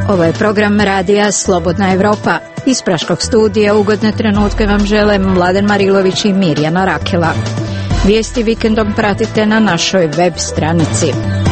Ovo je program radija Slobodna Evropa. Iz Praškog studija ugodne trenutke vam žele Mladen Marilović i Mirjana Rakela. Vijesti vikendom pratite na našoj web stranici.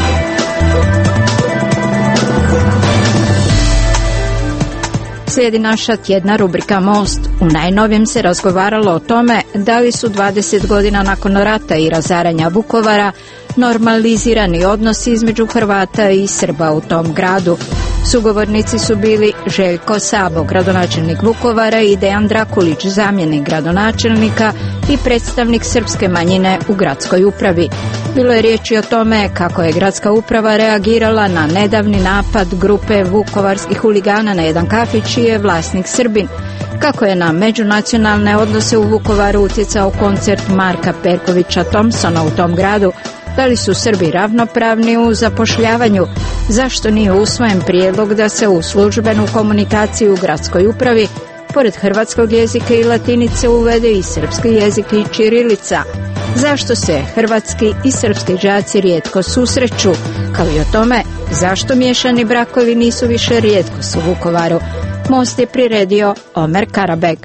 Slijedi naša tjedna rubrika Most. U najnovijem se razgovaralo o tome da li su 20 godina nakon rata i razaranja Vukovara normalizirani odnosi između Hrvata i Srba u tom gradu. Sugovornici su bili Željko Sabo, gradonačelnik Vukovara, i Dejan Drakulić, zamjenik gradonačelnika i predstavnik srpske manjine u gradskoj upravi. Bilo je riječi o tome kako je gradska uprava reagirala na nedavni napad grupe vukovarskih huligana na jedan kafić čiji je vlasnik Srbin, kako je na međunacionalne odnose u Vukovaru utjecao koncert Marka Perkovića Thompsona u tom gradu, da li su Srbi ravnopravni u zapošljavanju, zašto nije usvojen prijedlog da se u službenu komunikaciju u gradskoj upravi pored hrvatskog jezika i latinice uvede i srpski jezik i ćirilica, zašto se hrvatski i srpski đaci rijetko susreću, kao i o tome zašto miješani brakovi nisu više rijetkost u Vukovaru. Most je priredio Omer Karabeg.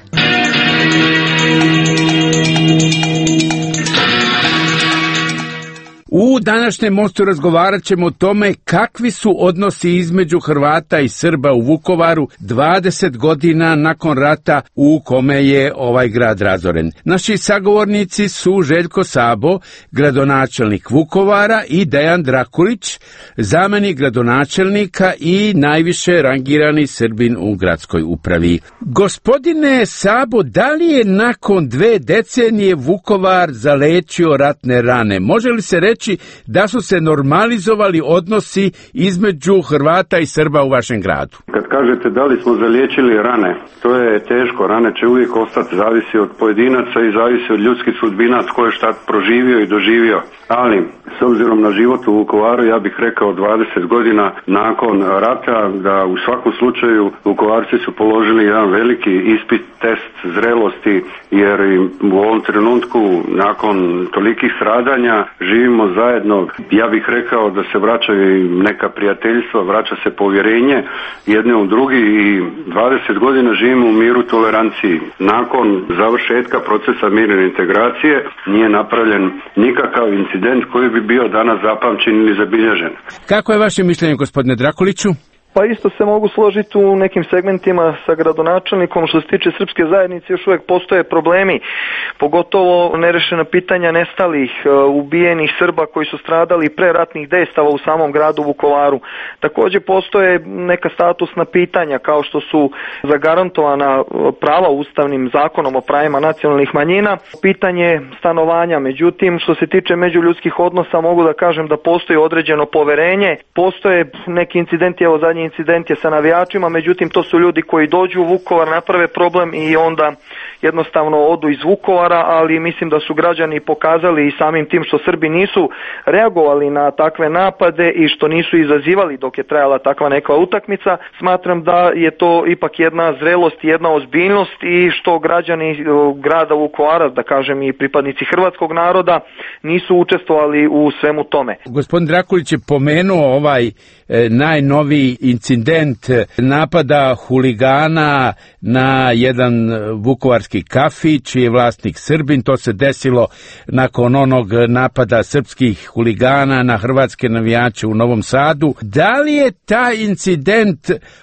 U današnjem Mostu razgovarat ćemo o tome kakvi su odnosi između Hrvata i Srba u Vukovaru 20 godina nakon rata u kome je ovaj grad razoren. Naši sagovornici su Željko Sabo, gradonačelnik Vukovara, i Dejan Drakulić, zamjenik gradonačelnika i najviše rangirani Srbin u gradskoj upravi. Gospodine Sabo, da li je nakon 2 decenije Vukovar zalečio ratne rane? Može li se reći da su se normalizovali odnosi između Hrvata i Srba u vašem gradu? Kad kažete da li smo zaliječili rane, to je teško. Rane će uvijek ostati, zavisi od pojedinaca i zavisi od ljudskih sudbina, tko je šta proživio i doživio. Ali, s obzirom na život u Vukovaru, ja bih rekao 20 godina nakon rata, da u svakom slučaju Vukovarci su položili jedan veliki ispit, test zrelosti, jer u ovom trenutku, nakon tolikih stradanja, živimo zajedno. Ja bih rekao da se vraćaju neka prijateljstva, vraća se povjerenje jedne u drugi i 20 godina živimo u miru, toleranciji. Nakon završetka procesa mirne integracije nije napravljen nikakav incident koji bi bio danas zapamćen ili zabilježen. Kako je vaše mišljenje, gospodine Drakuliću? Pa isto se mogu složiti u nekim segmentima sa gradonačelnikom. Što se tiče srpske zajednice, još uvijek postoje problemi, pogotovo nerešena pitanja nestalih, ubijenih Srba koji su stradali pre ratnih dejstava u samom gradu Vukovaru. Također postoje neka statusna pitanja kao što su zagarantovana prava ustavnim zakonom o pravima nacionalnih manjina, pitanje stanovanja. Međutim, što se tiče međuljudskih odnosa, mogu da kažem da postoji određeno poverenje, postoje neki incidenti, evo zadnji incident je sa navijačima, međutim to su ljudi koji dođu u Vukovar, naprave problem i onda jednostavno odu iz Vukovara, ali mislim da su građani pokazali i samim tim što Srbi nisu reagovali na takve napade i što nisu izazivali dok je trajala takva neka utakmica, smatram da je to ipak jedna zrelost i jedna ozbiljnost i što građani grada Vukovara, da kažem i pripadnici hrvatskog naroda, nisu učestvovali u svemu tome. Gospodin Drakulić je pomenuo ovaj najnoviji incident napada huligana na jedan vukovarski kafić, čiji je vlasnik Srbin. To se desilo nakon onog napada srpskih huligana na hrvatske navijače u Novom Sadu. Da li je taj incident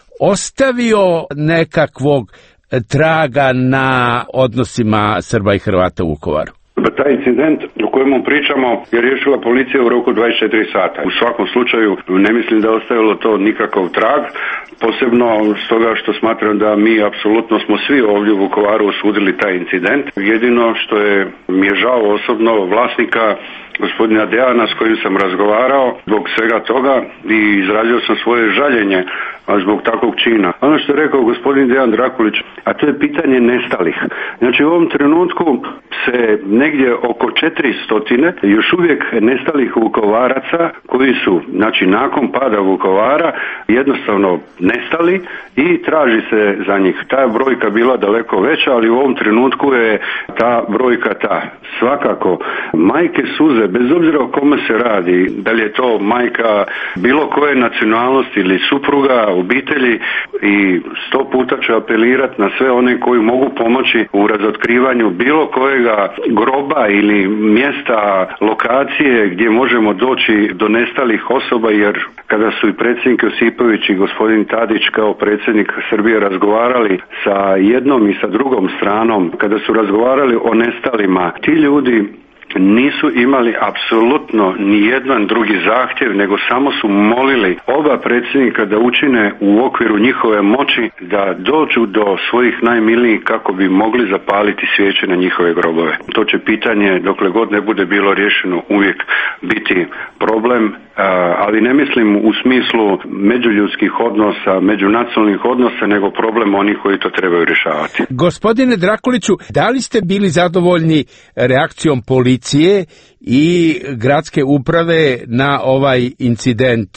ostavio nekakvog traga na odnosima Srba i Hrvata u Vukovaru? Taj incident o kojemu pričamo je riješila policija u roku 24 sata. U svakom slučaju ne mislim da je ostavilo to nikakav trag, posebno stoga što smatram da mi apsolutno smo svi ovdje u Vukovaru osudili taj incident. Jedino što mi je žao osobno vlasnika gospodina Dejana s kojim sam razgovarao zbog svega toga i izrazio sam svoje žaljenje zbog takvog čina. Ono što je rekao gospodin Dejan Drakulić, a to je pitanje nestalih. Znači u ovom trenutku se negdje oko stotine još uvijek nestalih Vukovaraca koji su, znači nakon pada Vukovara, jednostavno nestali i traži se za njih. Ta brojka bila daleko veća, ali u ovom trenutku je ta brojka ta. Svakako, majke suze, bez obzira o kome se radi, da li je to majka bilo koje nacionalnosti ili supruga, obitelji, i 100 puta ću apelirati na sve one koji mogu pomoći u razotkrivanju bilo kojega groba ili mjesta, lokacije gdje možemo doći do nestalih osoba, jer kada su i predsjednik Josipović i gospodin Tadić kao predsjednik Srbije razgovarali sa jednom i sa drugom stranom, kada su razgovarali o nestalima, ti ljudi nisu imali apsolutno ni jedan drugi zahtjev, nego samo su molili oba predsjednika da učine u okviru njihove moći da dođu do svojih najmilijih kako bi mogli zapaliti svijeće na njihove grobove. To će pitanje, dokle god ne bude bilo riješeno, uvijek biti problem, ali ne mislim u smislu međuljudskih odnosa, međunacionalnih odnosa, nego problem onih koji to trebaju rješavati. Gospodine Drakuliću, da li ste bili zadovoljni reakcijom policije i gradske uprave na ovaj incident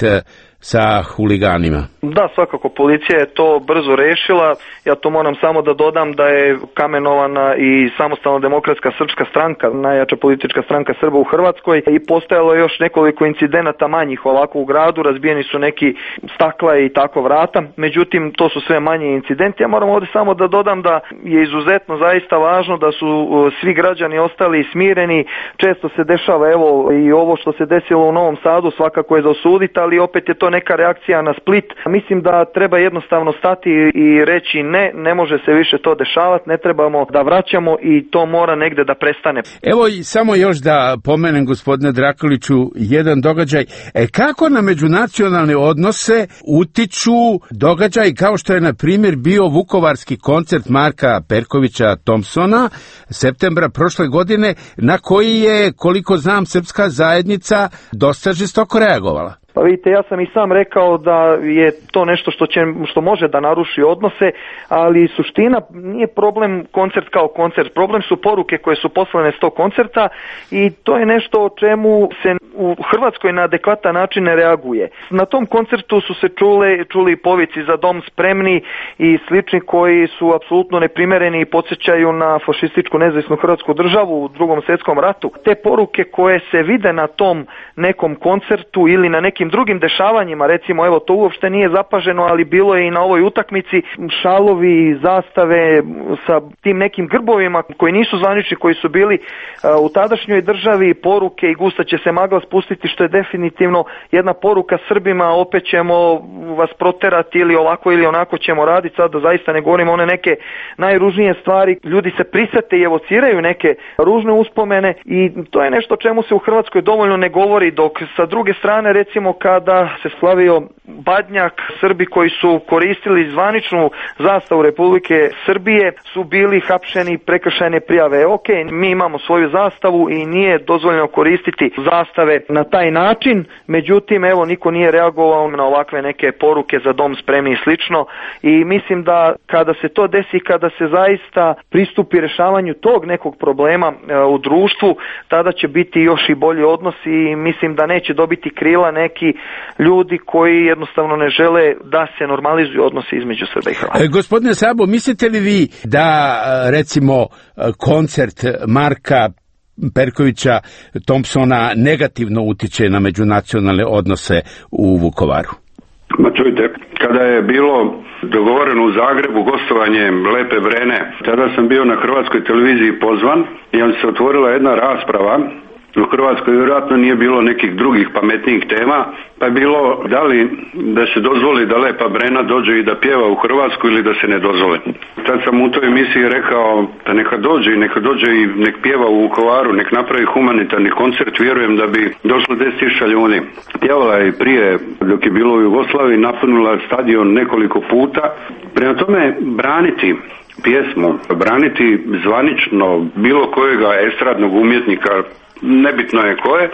sa huliganima? Da, svakako, policija je to brzo rešila. Ja to moram samo da dodam da je kamenovana i Samostalna demokratska srpska stranka, najjača politička stranka Srba u Hrvatskoj, i postojalo još nekoliko incidenata manjih ovako u gradu, razbijeni su neki stakla i tako vrata, međutim to su sve manji incidenti. Ja moram ovdje samo da dodam da je izuzetno zaista važno da su svi građani ostali smireni. Često se dešava, evo i ovo što se desilo u Novom Sadu svakako je za osuditi, ali opet je to neka reakcija na Split. Mislim da treba jednostavno stati i reći ne može se više to dešavati, ne trebamo da vraćamo i to mora negde da prestane. Evo i samo još da pomenem, gospodine Drakuliću, jedan događaj. Kako na međunacionalne odnose utiču događaj kao što je na primjer bio vukovarski koncert Marka Perkovića Thompsona septembra prošle godine, na koji je, koliko znam, srpska zajednica dosta žestoko reagovala? Pa vidite, ja sam i sam rekao da je to nešto što može da naruši odnose, ali suština nije problem koncert kao koncert, problem su poruke koje su poslane s tog koncerta i to je nešto o čemu se u Hrvatskoj na adekvatan način ne reaguje. Na tom koncertu su se čuli povici za dom spremni i slični koji su apsolutno neprimereni i podsjećaju na fašističku nezavisnu Hrvatsku državu u Drugom svjetskom ratu. Te poruke koje se vide na tom nekom koncertu ili na nekim drugim dešavanjima, recimo evo to uopšte nije zapaženo, ali bilo je i na ovoj utakmici, šalovi, zastave sa tim nekim grbovima koji nisu zvanični, koji su bili u tadašnjoj državi, poruke i gusta će se magla spustiti, što je definitivno jedna poruka Srbima, opet ćemo vas proterati ili ovako ili onako ćemo raditi, sad da zaista ne govorimo one neke najružnije stvari, ljudi se prisete i evociraju neke ružne uspomene i to je nešto čemu se u Hrvatskoj dovoljno ne govori, dok sa druge strane recimo kada se slavio Badnjak, Srbi koji su koristili zvaničnu zastavu Republike Srbije su bili hapšeni, prekršajne prijave. Ok, mi imamo svoju zastavu i nije dozvoljeno koristiti zastave na taj način, međutim evo niko nije reagovao na ovakve neke poruke za dom spremni i slično i mislim da kada se to desi, kada se zaista pristupi rešavanju tog nekog problema u društvu, tada će biti još i bolji odnosi i mislim da neće dobiti krila neki ljudi koji jednostavno ne žele da se normalizuju odnosi između Srba i Hrvata. Gospodine Sabo, mislite li vi da recimo koncert Marka Perkovića Thompsona negativno utiče na međunacionalne odnose u Vukovaru? Ma čujte, kada je bilo dogovoreno u Zagrebu gostovanje Lepe Brene, tada sam bio na Hrvatskoj televiziji pozvan i onda se otvorila jedna rasprava. U Hrvatskoj vjerojatno nije bilo nekih drugih pametnijih tema, pa je bilo da li da se dozvoli da Lepa Brena dođe i da pjeva u Hrvatsku ili da se ne dozvoli. Tad sam u toj emisiji rekao da neka dođe i nek pjeva u Vukovaru, nek napravi humanitarni koncert, vjerujem da bi došlo 10.000 ljudi. Pjevala je prije dok je bilo u Jugoslaviji, napunila stadion nekoliko puta. Prema tome braniti pjesmu, braniti zvanično bilo kojega estradnog umjetnika, nebitno je koje,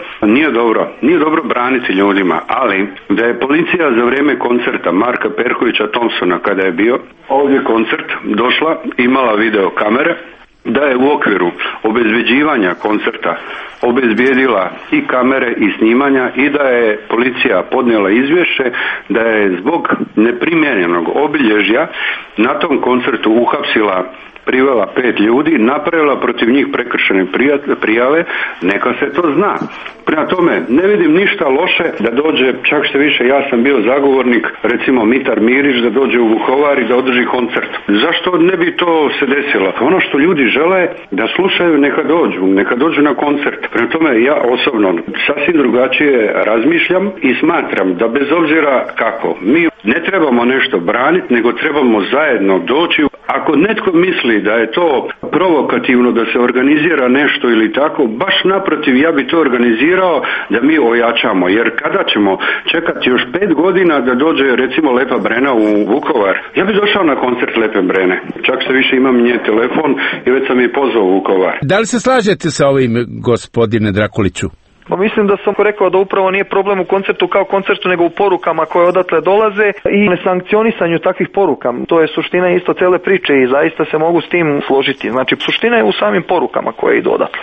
nije dobro braniti ljudima, ali da je policija za vrijeme koncerta Marka Perkovića Thompsona, kada je bio ovdje koncert, došla, imala video kamere da je u okviru obezbeđivanja koncerta obezbijedila i kamere i snimanja i da je policija podnijela izvješće da je zbog neprimjerenog obilježja na tom koncertu uhapsila, privela 5 ljudi, napravila protiv njih prekršajne prijave, neka se to zna. Prema tome, ne vidim ništa loše da dođe, čak što više, ja sam bio zagovornik, recimo Mitar Mirić, da dođe u Vukovar i da održi koncert. Zašto ne bi to se desilo? Ono što ljudi žele da slušaju, neka dođu na koncert. Prema tome, ja osobno sasvim drugačije razmišljam i smatram da bez obzira kako, mi ne trebamo nešto braniti, nego trebamo zajedno doći. Ako netko misli da je to provokativno da se organizira nešto ili tako, baš naprotiv, ja bi to organizirao da mi ojačamo, jer kada ćemo čekati još 5 godina da dođe recimo Lepa Brena u Vukovar, ja bi došao na koncert Lepe Brene, čak što više imam nje telefon i već sam je pozvao u Vukovar. Da li se slažete sa ovim, gospodine Drakuliću? Pa mislim da sam rekao da upravo nije problem u koncertu kao koncertu, nego u porukama koje odatle dolaze i nesankcionisanju takvih poruka. To je suština isto cele priče i zaista se mogu s tim složiti. Znači, suština je u samim porukama koje idu odatle.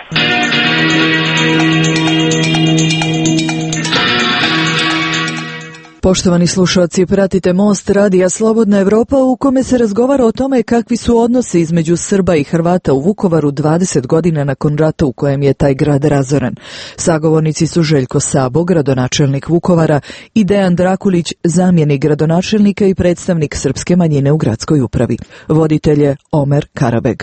Poštovani slušalci, pratite Most radija Slobodna Evropa u kome se razgovara o tome kakvi su odnosi između Srba i Hrvata u Vukovaru 20 godina nakon rata u kojem je taj grad razoren. Sagovornici su Željko Sabo, gradonačelnik Vukovara, i Dejan Drakulić, zamjenik gradonačelnika i predstavnik srpske manjine u gradskoj upravi. Voditelj je Omer Karabeg.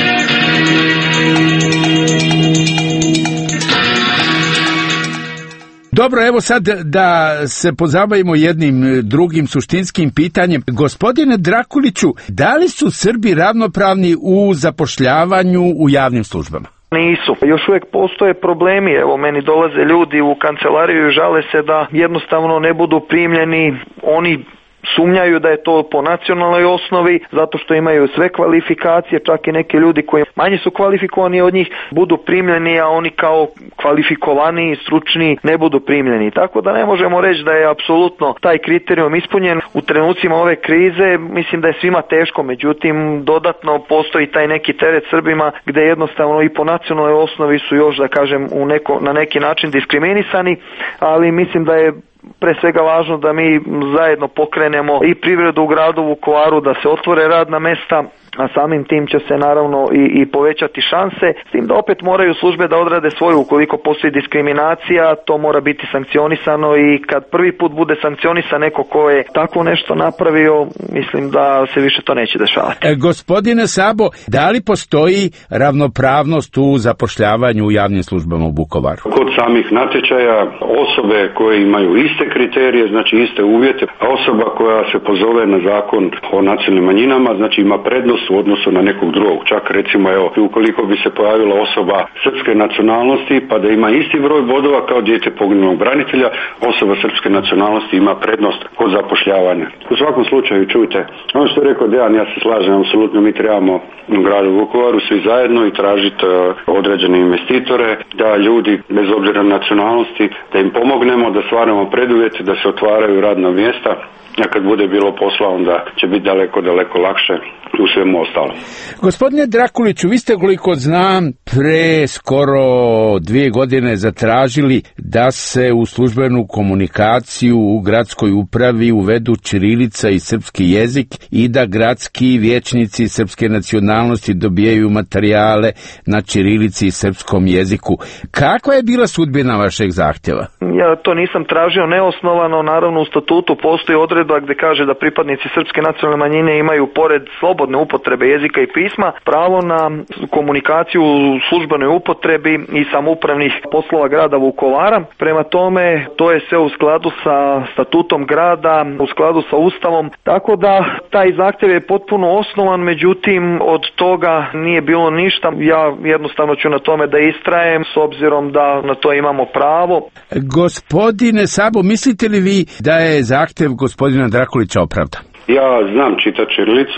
Dobro, evo sad da se pozabavimo jednim drugim suštinskim pitanjem. Gospodine Drakuliću, da li su Srbi ravnopravni u zapošljavanju u javnim službama? Nisu. Još uvijek postoje problemi. Evo, meni dolaze ljudi u kancelariju i žale se da jednostavno ne budu primljeni. Oni sumnjaju da je to po nacionalnoj osnovi, zato što imaju sve kvalifikacije, čak i neki ljudi koji manje su kvalifikovani od njih budu primljeni, a oni kao kvalifikovani, stručni ne budu primljeni. Tako da ne možemo reći da je apsolutno taj kriterijum ispunjen. U trenucima ove krize mislim da je svima teško, međutim dodatno postoji taj neki teret Srbima gdje jednostavno i po nacionalnoj osnovi su još, da kažem, na neki način diskriminisani, ali mislim da je pre svega važno da mi zajedno pokrenemo i privredu u gradu Vukovaru, da se otvore radna mesta, a samim tim će se naravno i povećati šanse, s tim da opet moraju službe da odrade svoju. Ukoliko postoji diskriminacija, to mora biti sankcionisano i kad prvi put bude sankcionisan neko ko je tako nešto napravio, mislim da se više to neće dešavati. Gospodine Sabo, da li postoji ravnopravnost u zapošljavanju u javnim službama u Vukovaru? Kod samih natječaja osobe koje imaju iste kriterije, znači iste uvjete, a osoba koja se pozove na zakon o nacionalnim manjinama, znači ima prednost u odnosu na nekog drugog. Čak recimo, evo, ukoliko bi se pojavila osoba srpske nacionalnosti pa da ima isti broj bodova kao dijete poginulog branitelja, osoba srpske nacionalnosti ima prednost kod zapošljavanja. U svakom slučaju, čujte, ono što je rekao Dejan, ja se slažem, apsolutno mi trebamo u gradu Vukovaru svi zajedno i tražiti određene investitore, da ljudi bez obzira na nacionalnosti, da im pomognemo, da stvaramo preduvjete, da se otvaraju radna mjesta, a kad bude bilo posla, onda će biti daleko lakše u svemu ostalom. Gospodine Drakuliću, vi ste, koliko znam, pre skoro 2 godine zatražili da se u službenu komunikaciju u gradskoj upravi uvedu ćirilica i srpski jezik i da gradski vijećnici srpske nacionalnosti dobijaju materijale na ćirilici i srpskom jeziku. Kakva je bila sudbina vašeg zahtjeva? Ja to nisam tražio neosnovano, naravno u statutu postoji odredba gdje kaže da pripadnici srpske nacionalne manjine imaju pored slobodne upotrebe jezika i pisma pravo na komunikaciju u službenoj upotrebi i samoupravnih poslova grada Vukovara. Prema tome, to je sve u skladu sa statutom grada, u skladu sa Ustavom, tako da taj zahtjev je potpuno osnovan, međutim od toga nije bilo ništa. Ja jednostavno ću na tome da istrajem s obzirom da na to imamo pravo. Gospodine Sabo, mislite li vi da je zahtjev gospodina Drakulića opravdan? Ja znam čitati ćirilicu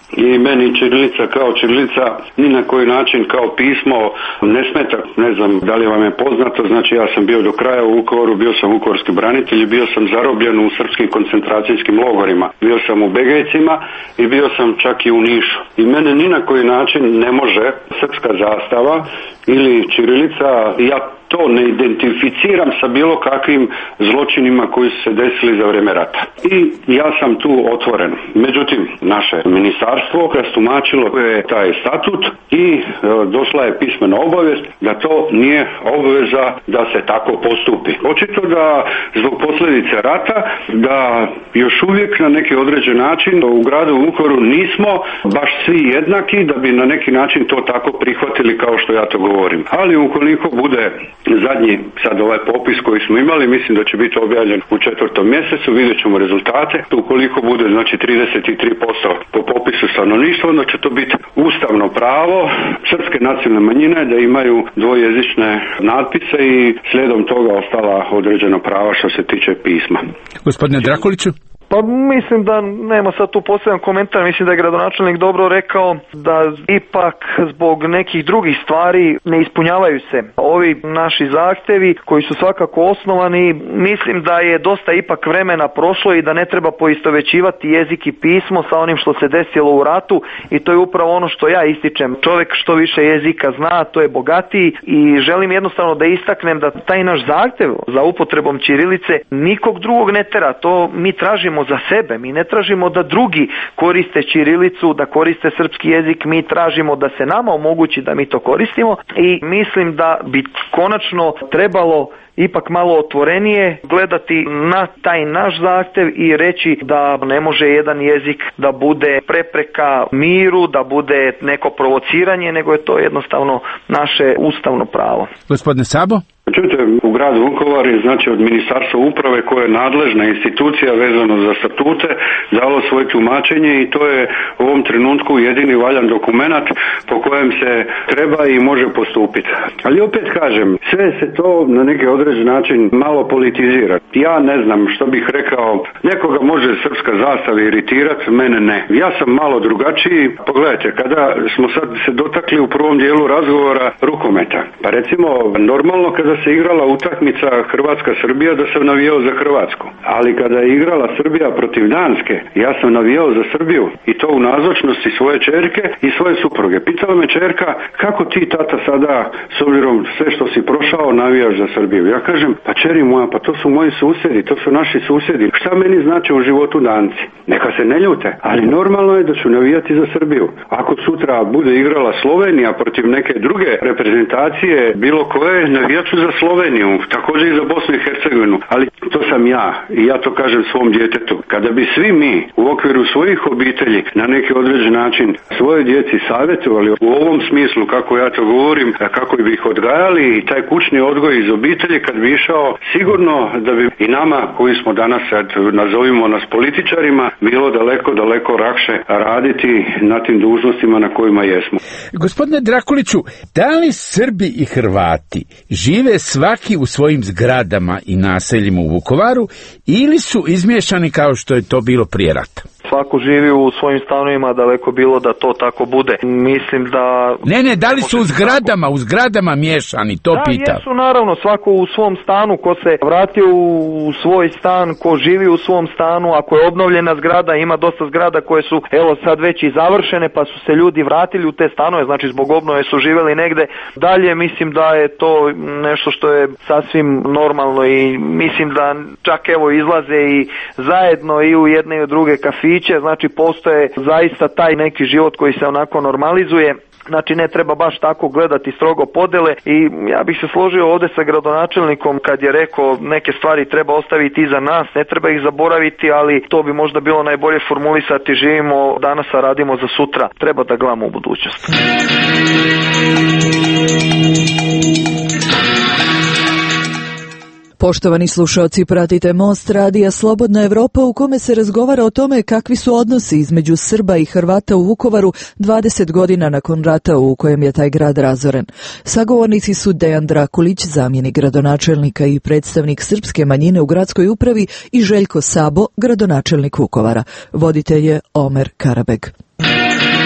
i meni ćirilica kao ćirilica ni na koji način kao pismo ne smeta. Ne znam da li vam je poznato, znači ja sam bio do kraja u Vukovaru, bio sam vukovarski branitelj i bio sam zarobljen u srpskim koncentracijskim logorima. Bio sam u Begejcima i bio sam čak i u Nišu. I mene ni na koji način ne može srpska zastava ili ćirilica, ja to ne identificiram sa bilo kakvim zločinima koji su se desili za vrijeme rata. I ja sam tu otvoren. Međutim, naše ministarstvo rastumačilo je taj statut i došla je pismena obavijest da to nije obveza da se tako postupi. Očito da zbog posljedice rata, da još uvijek na neki određen način u gradu Vukovaru nismo baš svi jednaki, da bi na neki način to tako prihvatili kao što ja to govorim. Ali ukoliko bude zadnji sad ovaj popis koji smo imali, mislim da će biti objavljen u 4. mjesecu, vidjet ćemo rezultate. Ukoliko bude znači 33% po popisu stanovništva, onda će to biti ustavno pravo srpske nacionalne manjine da imaju dvojezične natpise i slijedom toga ostala određena prava što se tiče pisma. Gospodine Drakuliću? Pa mislim da nema sad tu poseban komentar, mislim da je gradonačelnik dobro rekao da ipak zbog nekih drugih stvari ne ispunjavaju se ovi naši zahtjevi koji su svakako osnovani. Mislim da je dosta ipak vremena prošlo i da ne treba poistovjećivati jezik i pismo sa onim što se desilo u ratu i to je upravo ono što ja ističem. Čovjek što više jezika zna, to je bogatiji i želim jednostavno da istaknem da taj naš zahtjev za upotrebom ćirilice nikog drugog ne tera, to mi tražimo za sebe, mi ne tražimo da drugi koriste ćirilicu, da koriste srpski jezik, mi tražimo da se nama omogući da mi to koristimo i mislim da bi konačno trebalo ipak malo otvorenije gledati na taj naš zahtjev i reći da ne može jedan jezik da bude prepreka miru, da bude neko provociranje, nego je to jednostavno naše ustavno pravo. Gospodine Sabo? Čujte, u gradu Vukovar je znači od Ministarstva uprave koja je nadležna institucija vezano za statute dalo svoje tumačenje i to je u ovom trenutku jedini valjan dokumenat po kojem se treba i može postupiti. Ali opet kažem, sve se to na neki određen način malo politizira. Ja ne znam što bih rekao, nekoga može srpska zastava iritirati, mene ne. Ja sam malo drugačiji. Pogledajte, kada smo sad se dotakli u prvom dijelu razgovora rukometa, pa recimo normalno kada se igrala utakmica Hrvatska-Srbija da sam navijao za Hrvatsku. Ali kada je igrala Srbija protiv Danske, ja sam navijao za Srbiju i to u nazočnosti svoje ćerke i svoje supruge. Pitala me ćerka, kako ti tata sada, s obzirom sve što si prošao, navijaš za Srbiju? Ja kažem, pa ćeri moja, pa to su moji susjedi, to su naši susjedi. Šta meni znači u životu Danci? Neka se ne ljute, ali normalno je da ću navijati za Srbiju. Ako sutra bude igrala Slovenija protiv neke druge reprezentacije, bilo koje, navijat ću za Sloveniju, također i za Bosnu i Hercegovinu, ali to sam ja i ja to kažem svom djetetu. Kada bi svi mi u okviru svojih obitelji na neki određen način svoje djeci savjetovali u ovom smislu kako ja to govorim, kako bi ih odgajali i taj kućni odgoj iz obitelji kad bi išao, sigurno da bi i nama koji smo danas, nazovimo nas političarima, bilo daleko lakše raditi na tim dužnostima na kojima jesmo. Gospodine Drakuliću, da li Srbi i Hrvati žive svaki u svojim zgradama i naseljima u Vukovaru ili su izmiješani kao što je to bilo prije rata? Svako živi u svojim stanovima, daleko bilo da to tako bude. Mislim da... Ne, da li su u zgradama miješani, to pitam. Da, jesu naravno, svako u svom stanu, ko se vratio u svoj stan, ko živi u svom stanu, ako je obnovljena zgrada, ima dosta zgrada koje su, evo sad već i završene, pa su se ljudi vratili u te stanove, znači zbog obnove su živjeli negde. Dalje mislim da je to nešto što je sasvim normalno i mislim da čak evo izlaze i zajedno i u jedne i u druge kafiće, znači postoje zaista taj neki život koji se onako normalizuje. Znači ne treba baš tako gledati strogo podele i ja bih se složio ovdje sa gradonačelnikom kad je rekao neke stvari treba ostaviti iza nas, ne treba ih zaboraviti, ali to bi možda bilo najbolje formulisati, živimo danas a radimo za sutra, treba da gledamo u budućnost. Poštovani slušalci, pratite Most radija Slobodna Evropa u kome se razgovara o tome kakvi su odnosi između Srba i Hrvata u Vukovaru 20 godina nakon rata u kojem je taj grad razoren. Sagovornici su Dejan Drakulić, zamjenik gradonačelnika i predstavnik srpske manjine u gradskoj upravi i Željko Sabo, gradonačelnik Vukovara. Voditelj je Omer Karabeg.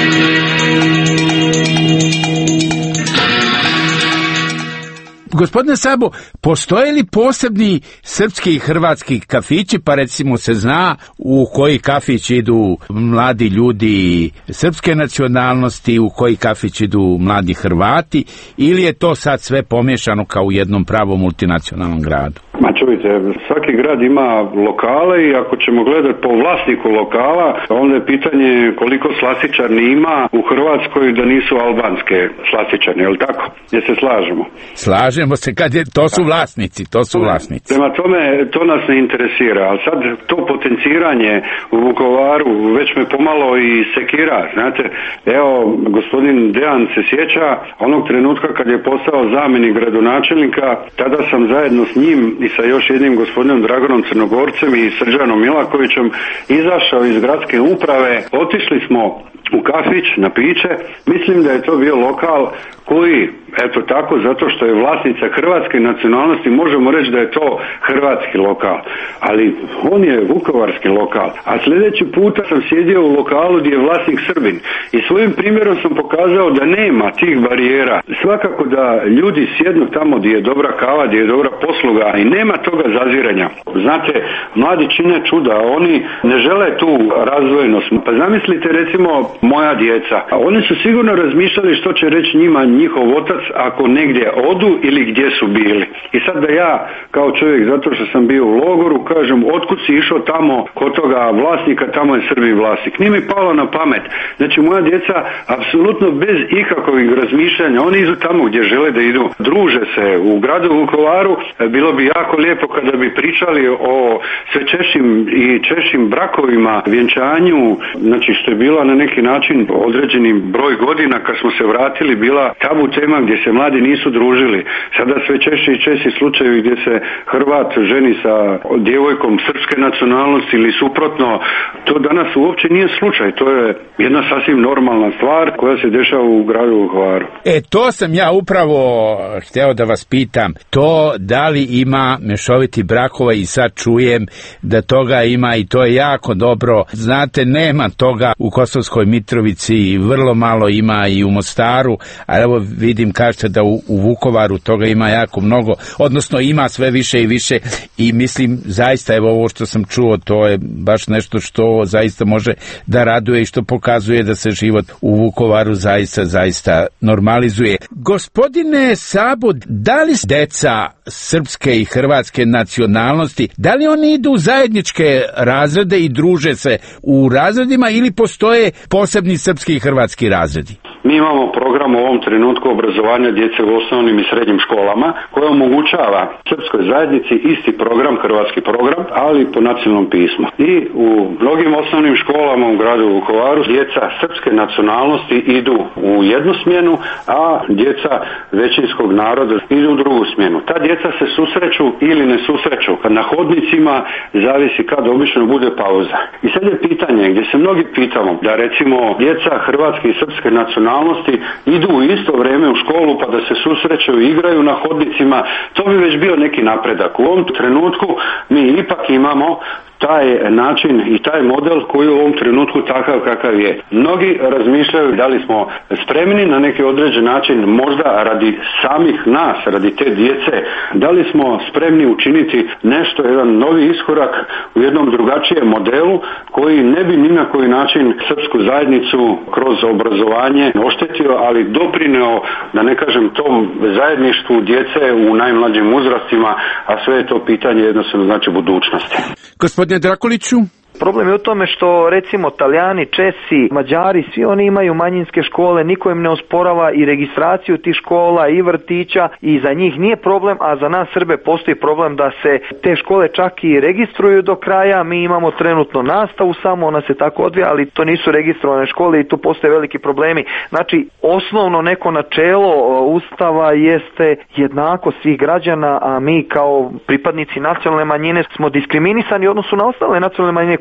Gospodine Sabo, postoje li posebni srpski i hrvatski kafići, pa recimo se zna u koji kafić idu mladi ljudi srpske nacionalnosti, u koji kafić idu mladi Hrvati, ili je to sad sve pomiješano kao u jednom pravom multinacionalnom gradu? Ma čujte, svaki grad ima lokale i ako ćemo gledati po vlasniku lokala, onda je pitanje koliko slastičarni ima u Hrvatskoj da nisu albanske slastičarne, je li tako? Jer se slažemo? Slažemo se, to su vlasnici. Prema tome, to nas ne interesira, ali sad to potenciranje u Vukovaru već me pomalo i sekira, znate, evo, gospodin Dejan se sjeća onog trenutka kad je postao zamjenik gradonačelnika, tada sam zajedno s njim i sa još jednim gospodinom Dragonom Crnogorcem i Srđanom Milakovićem izašao iz gradske uprave, otišli smo u kafić na piće, mislim da je to bio lokal koji, eto tako, zato što je vlasnica hrvatske nacionalnosti, možemo reći da je to hrvatski lokal, ali on je vukovarski lokal, a sljedeći puta sam sjedio u lokalu gdje je vlasnik Srbin i svojim primjerom sam pokazao da nema tih barijera. Svakako da ljudi sjednu tamo gdje je dobra kava, gdje je dobra posluga i nema toga zaziranja. Znate, mladi čine čuda, oni ne žele tu razdvojenost. Pa zamislite recimo moja djeca, oni su sigurno razmišljali što će reći njima njihov otac ako negdje odu ili gdje su bili. I sad da ja kao čovjek, zato što sam bio u logoru, kažem otkud si išao tamo kod toga vlasnika, tamo je Srbin vlasnik. Nije mi palo na pamet. Znači moja djeca apsolutno bez ikakvih razmišljanja, oni idu tamo gdje žele da idu. Druže se u gradu Vukovaru, bilo bi jako lijepo kada bi pričali o sve češćim i češćim brakovima, vjenčanju, znači što je bila na neki način određeni broj godina kad smo se vratili, bila tabu tema gdje se mladi nisu družili. Sada sve češće i češći slučajevi gdje se Hrvat ženi sa djevojkom srpske nacionalnosti ili suprotno, to danas uopće nije slučaj. To je jedna sasvim normalna stvar koja se dešava u gradu Vukovaru. To sam ja upravo hteo da vas pitam. To da li ima mešoviti brakova i sad čujem da toga ima i to je jako dobro. Znate, nema toga u Kosovskoj Mitrovici, vrlo malo ima i u Mostaru, a evo vidim kažete da u Vukovaru toga ima jako mnogo, odnosno ima sve više i više i mislim zaista evo ovo što sam čuo to je baš nešto što zaista može da raduje i što pokazuje da se život u Vukovaru zaista normalizuje. Gospodine Sabo, da li deca srpske i hrvatske nacionalnosti, da li oni idu u zajedničke razrede i druže se u razredima ili postoje posebni srpski i hrvatski razredi? Mi imamo program u ovom trenutku obrazovanja djece u osnovnim i srednjim školama koja omogućava srpskoj zajednici isti program, hrvatski program, ali po nacionalnom pismu. I u mnogim osnovnim školama u gradu Vukovaru djeca srpske nacionalnosti idu u jednu smjenu, a djeca većinskog naroda idu u drugu smjenu. Ta djeca se susreću ili ne susreću na hodnicima, zavisi kad obično bude pauza. I sad je pitanje gdje se mnogi pitamo da recimo djeca hrvatske i srpske nacionalnosti idu u isto vrijeme u školu pa da se susreću i igraju na hodnicima, to bi već bio neki napredak. U ovom trenutku mi ipak imamo taj način i taj model koji je u ovom trenutku takav kakav je. Mnogi razmišljaju da li smo spremni na neki određen način, možda radi samih nas, radi te djece, da li smo spremni učiniti nešto, jedan novi iskorak u jednom drugačijem modelu koji ne bi ni na koji način srpsku zajednicu kroz obrazovanje oštetio, ali doprineo, da ne kažem, tom zajedništvu djece u najmlađim uzrastima, a sve je to pitanje jednostavno znači budućnosti. Gospodine Drakuliću? Problem je u tome što recimo Talijani, Česi, Mađari, svi oni imaju manjinske škole, niko im ne osporava i registraciju tih škola i vrtića i za njih nije problem, a za nas Srbe postoji problem da se te škole čak i registruju do kraja. Mi imamo trenutno nastavu samo, ona se tako odvija, ali to nisu registrovane škole i tu postoje veliki problemi. Znači, osnovno neko načelo Ustava jeste jednako svih građana, a mi kao pripadnici nacionalne manjine smo diskriminisani u odnosu na ostale nacionalne manjine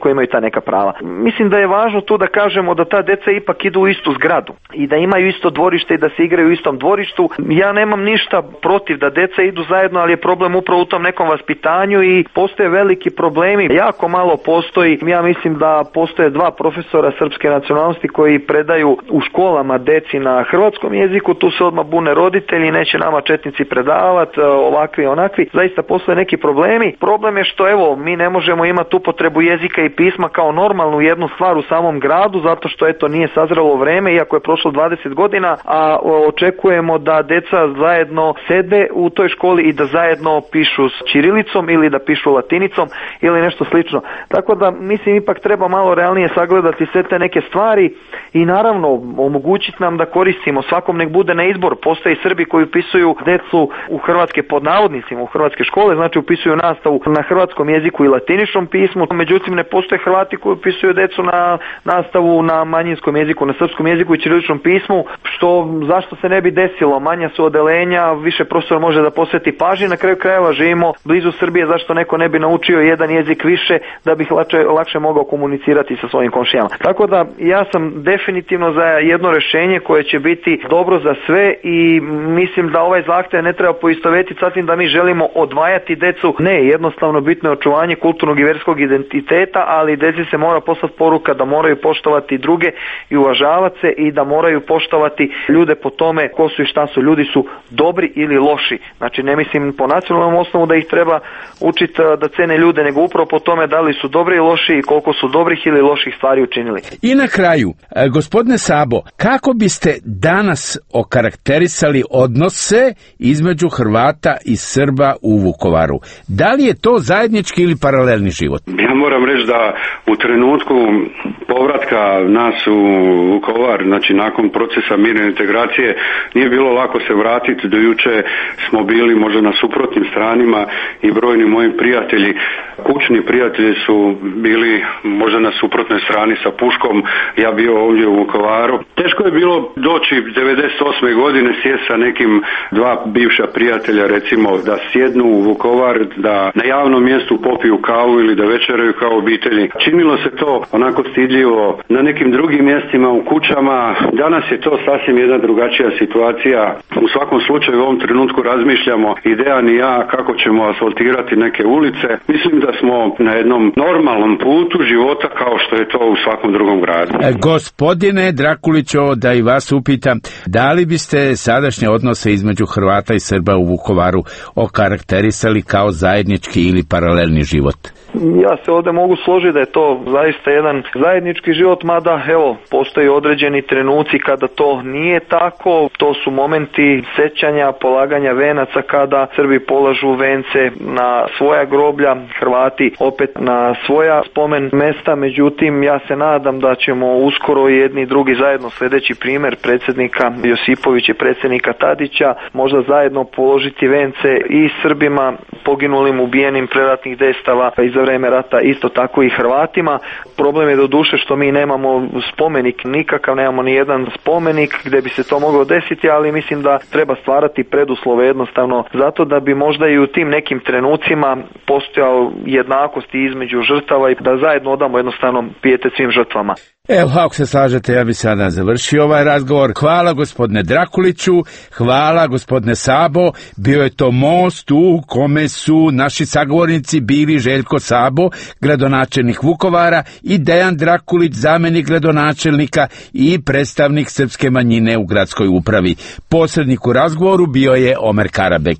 koji imaju ta neka prava. Mislim da je važno tu da kažemo da ta deca ipak idu u istu zgradu i da imaju isto dvorište i da se igraju u istom dvorištu. Ja nemam ništa protiv da deca idu zajedno, ali je problem upravo u tom nekom vaspitanju i postoje veliki problemi. Jako malo postoji, ja mislim da postoje 2 profesora srpske nacionalnosti koji predaju u školama deci na hrvatskom jeziku, tu se odmah bune roditelji, neće nama četnici predavati, ovakvi i onakvi. Zaista postoje neki problemi. Problem je što evo, mi ne možemo imati upotrebu jezika i pisma kao normalnu jednu stvar u samom gradu, zato što eto nije sazrelo vreme, iako je prošlo 20 godina, a očekujemo da deca zajedno sede u toj školi i da zajedno pišu s ćirilicom ili da pišu latinicom ili nešto slično. Tako da mislim ipak treba malo realnije sagledati sve te neke stvari i naravno omogućiti nam da koristimo, svakom nek bude na izbor. Postoje Srbi koji upisuju decu u hrvatske pod navodnicima, u hrvatske škole, znači upisuju nastavu na hrvatskom jeziku i latiničnom pismu, međutim ne postoje Hrvati koji upisuju decu na nastavu na manjinskom jeziku, na srpskom jeziku i ćiriličnom pismu, zašto se ne bi desilo, manja su odelenja, više profesor može da posveti pažnji, na kraju krajeva živimo blizu Srbije, zašto neko ne bi naučio jedan jezik više da bih lakše mogao komunicirati sa svojim komšijama. Tako da ja sam definitivno za jedno rješenje koje će biti dobro za sve i mislim da ovaj zahtjev ne treba poistovetiti sa tim da mi želimo odvajati decu. Ne, jednostavno bitno je očuvanje kulturnog i vjerskog identiteta, ali deci se mora poslati poruka da moraju poštovati druge i uvažavati se i da moraju poštovati ljude po tome ko su i šta su. Ljudi su dobri ili loši. Znači ne mislim po nacionalnom osnovu da ih treba učiti da cene ljude, nego upravo po tome da li su dobri i loši i koliko su dobrih ili loših stvari učinili. I na kraju, gospodine Sabo, kako biste danas okarakterisali odnose između Hrvata i Srba u Vukovaru? Da li je to zajednički ili paralelni život? Ja moram reći da u trenutku povratka nas u Vukovar, znači nakon procesa mirne integracije, nije bilo lako se vratiti. Do juče smo bili možda na suprotnim stranima i brojni moji prijatelji, kućni prijatelji su bili možda na suprotnoj strani sa puškom, ja bio ovdje u Vukovaru. Teško je bilo doći 98. godine sjesti sa nekim 2 bivša prijatelja, recimo da sjednu u Vukovar, da na javnom mjestu popiju kavu ili da večeraju kao obitelji. Činilo se to onako stidljivo na nekim drugim mjestima, u kućama. Danas je to sasvim jedna drugačija situacija. U svakom slučaju u ovom trenutku razmišljamo i Dejan i ja kako ćemo asfaltirati neke ulice. Mislim da smo na jednom normalnom putu života kao što je to u svakom drugom gradu. Gospodine Drakuliću, da i vas upitam, da li biste sadašnje odnose između Hrvata i Srba u Vukovaru okarakterisali kao zajednički ili paralelni život? Ja se ovdje mogu složiti da je to zaista jedan zajednički život, mada evo, postoji određeni trenuci kada to nije tako. To su momenti sećanja, polaganja venaca kada Srbi polažu vence na svoja groblja, Hrvati opet na svoja spomen mesta. Međutim, ja se nadam da ćemo uskoro jedni i drugi zajedno, sljedeći primjer predsjednika Josipovića i predsjednika Tadića, možda zajedno položiti vence i Srbima poginulim, ubijenim preratnih dejstava i za vreme rata, isto tako i Hrvatima. Problem je doduše što mi nemamo spomenik nikakav, nemamo ni jedan spomenik gdje bi se to moglo desiti, ali mislim da treba stvarati preduslove jednostavno zato da bi možda i u tim nekim trenucima postojao jednakosti između žrtava i da zajedno odamo jednostavno pijetet svim žrtvama. Evo, ako se slažete, ja bi sada završio ovaj razgovor. Hvala gospodine Drakuliću, hvala gospodine Sabo. Bio je to most u kome su naši sagovornici bili Željko Sabo, gradonačelnik Vukovara, i Dejan Drakulić, zamjenik gradonačelnika i predstavnik srpske manjine u gradskoj upravi. Posrednik u razgovoru bio je Omer Karabek.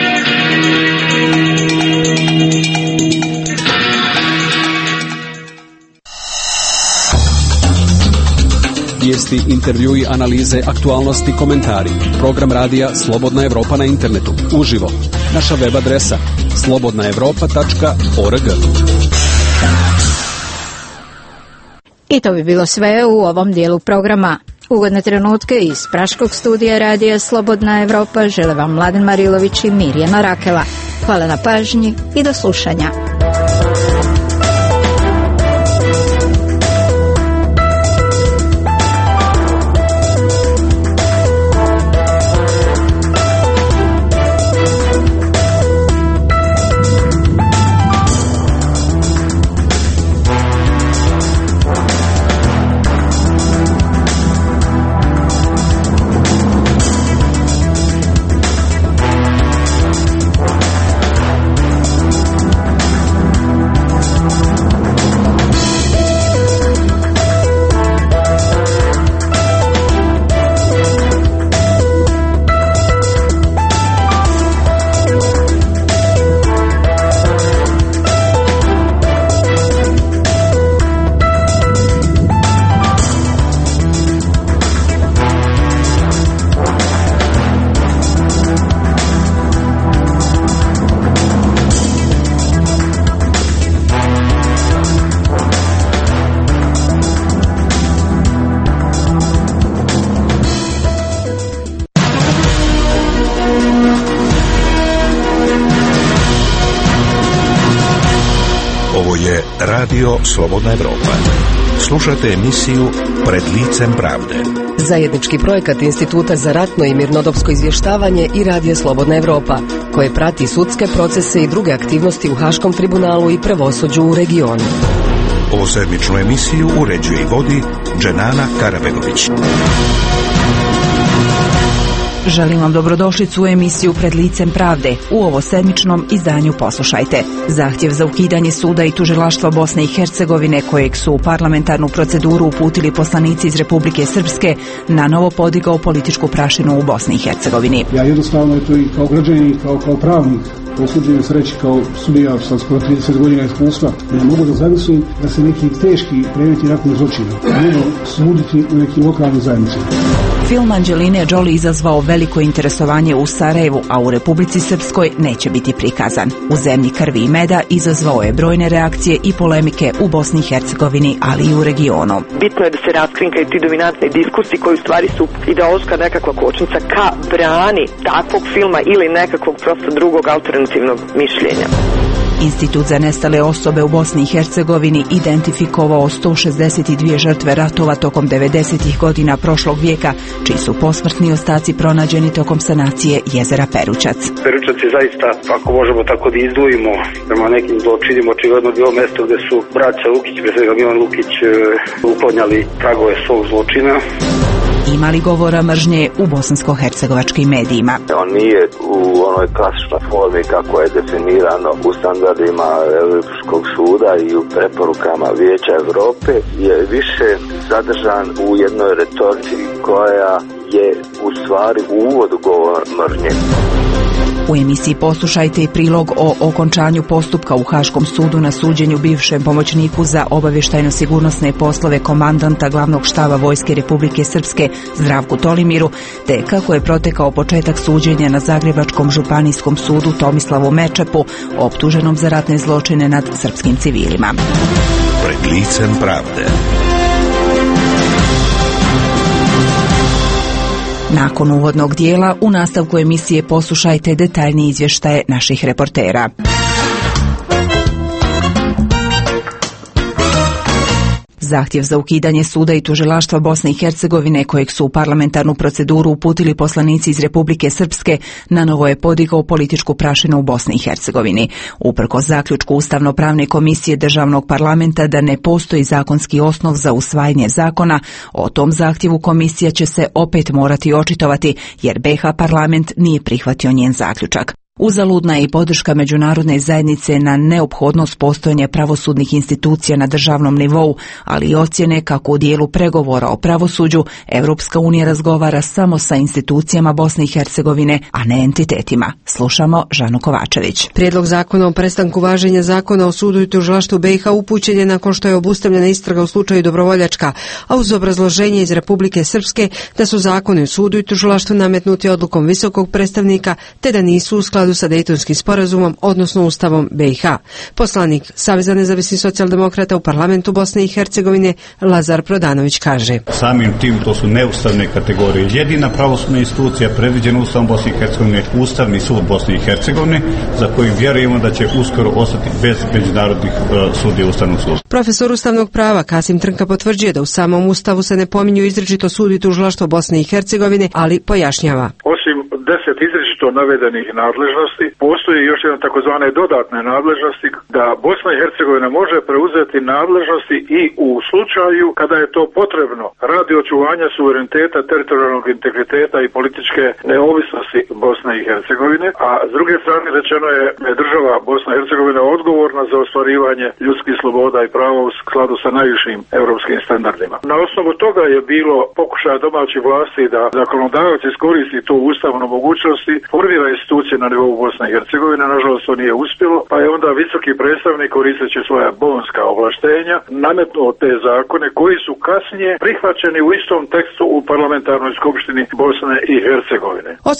Vijesti, intervjui, analize, aktualnosti, komentari. Program radija Slobodna Evropa na internetu. Uživo. Naša web adresa slobodnaevropa.org. I to bi bilo sve u ovom dijelu programa. Ugodne trenutke iz praškog studija radija Slobodna Evropa žele vam Mladen Marilović i Mirjana Rakela. Hvala na pažnji i do slušanja. je Radio Slobodna Evropa. Slušate emisiju Pred licem pravde. Zajednički projekat Instituta za ratno i mirnodopsko izvještavanje i Radio Slobodna Evropa, koje prati sudske procese i druge aktivnosti u Haškom tribunalu i pravosuđu u regionu. Ovu sedmičnu emisiju uređuje i vodi Dženana Karabegović. Želim vam dobrodošlicu u emisiju Pred licem pravde. U ovo sedmičnom izdanju poslušajte. Zahtjev za ukidanje suda i tužilaštva Bosne i Hercegovine, kojeg su u parlamentarnu proceduru uputili poslanici iz Republike Srpske, na novo podigao političku prašinu u Bosni i Hercegovini. Ja jednostavno to i kao građanin i kao pravnik, posuđujem se reći kao sudija sa skoro 30 godina iskustva, ne mogu da zamislim da se neki teški predmeti ratnih zločina mogu suditi u nekim lokalnim zajednicama. Film Anđeline Jolie izazvao veliko interesovanje u Sarajevu, a u Republici Srpskoj neće biti prikazan. U zemlji krvi i meda izazvao je brojne reakcije i polemike u Bosni i Hercegovini, ali i u regionu. Bitno je da se raskrinkaju ti dominantni diskursi koji u stvari su ideološka nekakva kočnica ka brani takvog filma ili nekakvog prosto drugog alternativnog mišljenja. Institut za nestale osobe u Bosni i Hercegovini identifikovao 162 žrtve ratova tokom 90. godina prošlog vijeka, čiji su posmrtni ostaci pronađeni tokom sanacije jezera Peručac. Peručac je zaista, ako možemo tako da izdvojimo, prema nekim zločinima, očigledno bilo mesto gde su braća Lukić, pre svega Milan Lukić, uklonjali tragove svog zločina. Ima li govora mržnje u bosansko-hercegovačkim medijima? On nije u onoj klasičnoj formi kako je definirano u standardima Europskog suda i u preporukama Vijeća Evrope, je više zadržan u jednoj retorici koja je u stvari uvod govora mržnje. U emisiji poslušajte i prilog o okončanju postupka u Haškom sudu na suđenju bivšem pomoćniku za obavještajno-sigurnosne poslove komandanta glavnog štaba Vojske Republike Srpske Zdravku Tolimiru, te kako je protekao početak suđenja na Zagrebačkom županijskom sudu Tomislavu Mečepu, optuženom za ratne zločine nad srpskim civilima. Pred licem pravde. Nakon uvodnog dijela, u nastavku emisije poslušajte detaljni izvještaje naših reportera. Zahtjev za ukidanje suda i tužilaštva Bosne i Hercegovine, kojeg su u parlamentarnu proceduru uputili poslanici iz Republike Srpske, na novo je podigao političku prašinu u Bosni i Hercegovini. Uprkos zaključku Ustavno-pravne komisije državnog parlamenta da ne postoji zakonski osnov za usvajanje zakona, o tom zahtjevu komisija će se opet morati očitovati, jer BiH parlament nije prihvatio njen zaključak. Uzaludna je i podrška međunarodne zajednice na neophodnost postojanja pravosudnih institucija na državnom nivou, ali i ocjene kako u dijelu pregovora o pravosuđu Europska unija razgovara samo sa institucijama Bosne i Hercegovine, a ne entitetima. Slušamo Žanu Kovačević. Prijedlog zakona o prestanku važenja zakona o sudu i tužilaštvu BiH upućen je nakon što je obustavljena istraga u slučaju Dobrovoljačka, a uz obrazloženje iz Republike Srpske da su zakoni o sudu i tužilaštvu nametnuti odlukom visokog predstavnika te da nisu u skladu sa Dejtonskim sporazumom, odnosno Ustavom BiH. Poslanik Saveza nezavisnih socijaldemokrata u parlamentu Bosne i Hercegovine Lazar Prodanović kaže: Samim tim to su neustavne kategorije. Jedina pravosudna institucija predviđena Ustavom Bosne i Hercegovine je Ustavni sud Bosne i Hercegovine, za koji vjerujemo da će uskoro ostati bez međunarodnih sudija Ustavnog suda. Profesor ustavnog prava Kasim Trnka potvrđuje da u samom Ustavu se ne pominju izričito sud i tužilaštvo Bosne i Hercegovine, ali pojašnjava: Osim 10 izričito navedenih nadležnosti, postoji još jedna takozvane dodatne nadležnosti da Bosna i Hercegovina može preuzeti nadležnosti i u slučaju kada je to potrebno radi očuvanja suvereniteta, teritorijalnog integriteta i političke neovisnosti Bosne i Hercegovine, a s druge strane rečeno je da je država Bosna i Hercegovina odgovorna za ostvarivanje ljudskih sloboda i prava u skladu sa najvišim europskim standardima. Na osnovu toga je bilo pokušaja domaćih vlasti da zakonodavac iskoristi tu ustavnu mogućnosti, formira institucije na nivou Bosne i Hercegovine, nažalost to nije uspjelo, pa je onda visoki predstavnik koristeći svoja bonska ovlaštenja nametnuo te zakone koji su kasnije prihvaćeni u istom tekstu u parlamentarnoj skupštini Bosne i Hercegovine. Osim sumnje u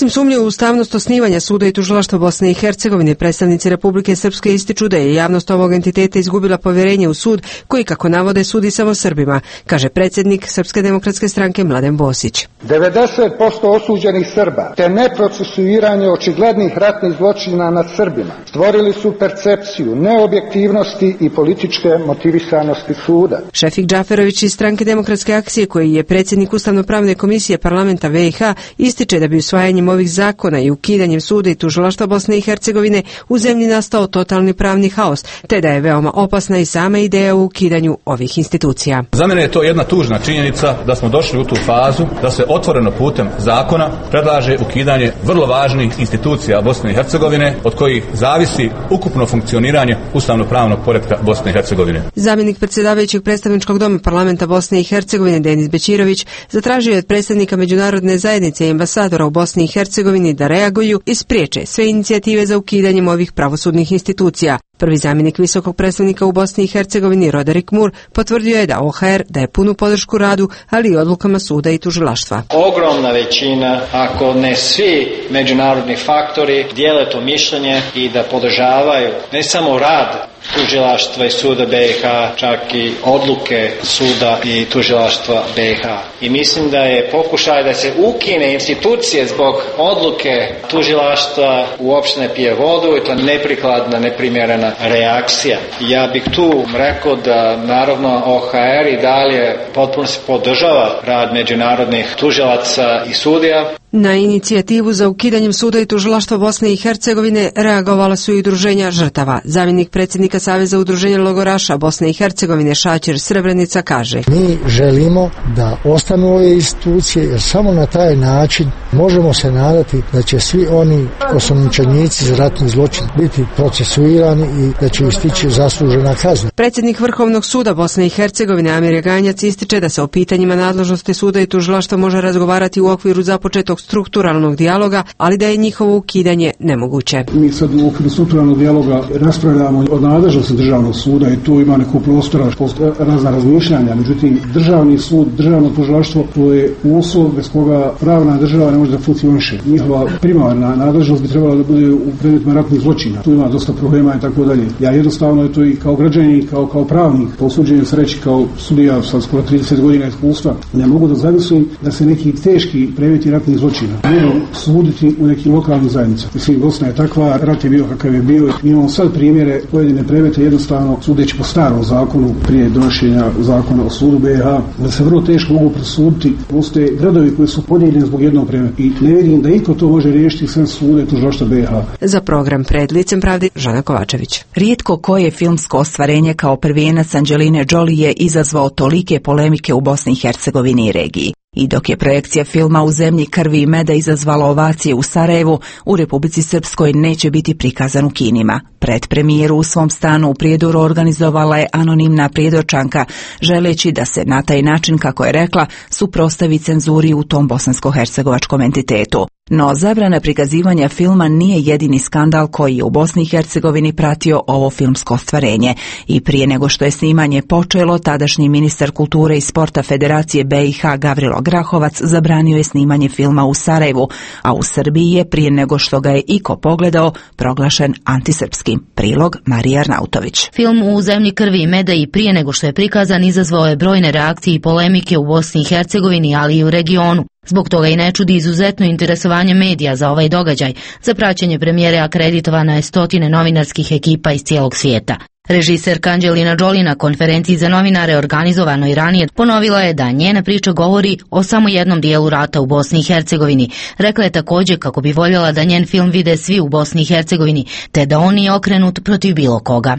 u ustavnost osnivanja suda i tužilaštva Bosne i Hercegovine, predstavnici Republike Srpske ističu da je javnost ovog entiteta izgubila povjerenje u sud koji, kako navode, sudi samo Srbima, kaže predsjednik Srpske demokratske stranke Mladen Bosić. 90% osuđenih Srba te neprocesuiranje očiglednih ratnih zločina nad Srbima stvorili su percepciju neobjektivnosti i političke motivisanosti suda. Šefik Džaferović iz Stranke demokratske akcije, koji je predsjednik Ustavno-pravne komisije parlamenta BiH, ističe da bi usvajanjem ovih zakona i ukidanjem suda i tužilaštva Bosne i Hercegovine u zemlji nastao totalni pravni haos, te da je veoma opasna i sama ideja o ukidanju ovih institucija. Za mene je to jedna tužna činjenica da smo došli u tu fazu da se otvoreno putem zakona predlaže ukidanje vrlo važnih institucija Bosne i Hercegovine od kojih zavisi ukupno funkcioniranje ustavno-pravnog poretka Bosne i Hercegovine. Zamjenik predsjedavajućeg predstavničkog doma parlamenta Bosne i Hercegovine Denis Bećirović zatražio je od predstavnika međunarodne zajednice i ambasadora u Bosni i Hercegovini da reaguju i spriječe sve inicijative za ukidanjem ovih pravosudnih institucija. Prvi zamjenik visokog predstavnika u Bosni i Hercegovini Roderick Moore potvrdio je da OHR daje punu podršku radu, ali i odlukama suda i tužilaštva. Ogromna većina, ako ne svi međunarodni faktori, dijele to mišljenje i da podržavaju ne samo rad tužilaštva i suda BiH, čak i odluke suda i tužilaštva BiH. I mislim da je pokušaj da se ukine institucije zbog odluke tužilaštva uopšte ne pije vodu i to je neprikladna, neprimjerena reakcija. Ja bih tu rekao da naravno OHR i dalje potpuno se podržava rad međunarodnih tužilaca i sudija. Na inicijativu za ukidanjem suda i tužilaštva Bosne i Hercegovine reagovala su i udruženja žrtava. Zamjenik predsjednika Saveza udruženja logoraša Bosne i Hercegovine Šačer Srebrenica kaže: Mi želimo da ostanu ove institucije jer samo na taj način možemo se nadati da će svi oni osumnjičenici za ratni zločin biti procesuirani i da će istići zaslužena kazna. Predsjednik Vrhovnog suda Bosne i Hercegovine Amir Ganjac ističe da se o pitanjima nadležnosti suda i tužilaštva može razgovarati u okviru započetog strukturalnog dijaloga, ali da je njihovo ukidanje nemoguće. Mi sad u okviru strukturalnog dijaloga raspravljamo o nadležnosti državnog suda i tu ima neko prostora, razna razmišljanja. Međutim, državni sud, državno tužilaštvo, to je uslov bez koga pravna država ne može da funkcioniše. Njihova primarna nadležnost bi trebala da bude u predmetima ratnih zločina. Tu ima dosta problema i tako dalje. Ja jednostavno to i kao građanin i kao pravnik, po usuđenju se reći kao sudija sa skoro 30 godina iskustva, ne mogu da zamislim da se neki teški predmeti ratnih zločina mogu suditi u nekim lokalnim zajednicama. Mislim, Bosna je takva, rat je bio kakav je bio. Mi imamo sad primjere pojedine predmete jednostavno sudeći po starom zakonu prije donošenja zakona o sudu BiH, da se vrlo teško mogu presuditi. Postoje gradovi koji su podijeljeni zbog jednog predmeta i ne vidim da iko to može riješiti sve sude i tužilaštva BiH. Za program Pred licem pravde Žana Kovačević. Rijetko koje filmsko ostvarenje kao prvijenac Angelina Jolie je izazvao tolike polemike u Bosni i Hercegovini i regiji. I dok je projekcija filma U zemlji krvi i meda izazvala ovacije u Sarajevu, u Republici Srpskoj neće biti prikazan u kinima. Predpremijeru u svom stanu u Prijedoru organizovala je anonimna prijedorčanka, želeći da se na taj način, kako je rekla, suprotstavi cenzuri u tom bosansko-hercegovačkom entitetu. No zabrana prikazivanja filma nije jedini skandal koji je u Bosni i Hercegovini pratio ovo filmsko ostvarenje. I prije nego što je snimanje počelo, tadašnji ministar kulture i sporta Federacije BiH Gavrilo Grahovac zabranio je snimanje filma u Sarajevu, a u Srbiji je prije nego što ga je iko pogledao proglašen antisrpskim. Prilog Marija Arnautović. Film U zemlji krvi i meda i prije nego što je prikazan izazvao je brojne reakcije i polemike u Bosni i Hercegovini, ali i u regionu. Zbog toga i ne čudi izuzetno interesovanje medija za ovaj događaj. Za praćenje premijere akreditovano je stotine novinarskih ekipa iz cijelog svijeta. Režiserka Angelina Jolie na konferenciji za novinare organizovanoj ranije ponovila je da njena priča govori o samo jednom dijelu rata u Bosni i Hercegovini. Rekla je također kako bi voljela da njen film vide svi u Bosni i Hercegovini, te da on nije okrenut protiv bilo koga.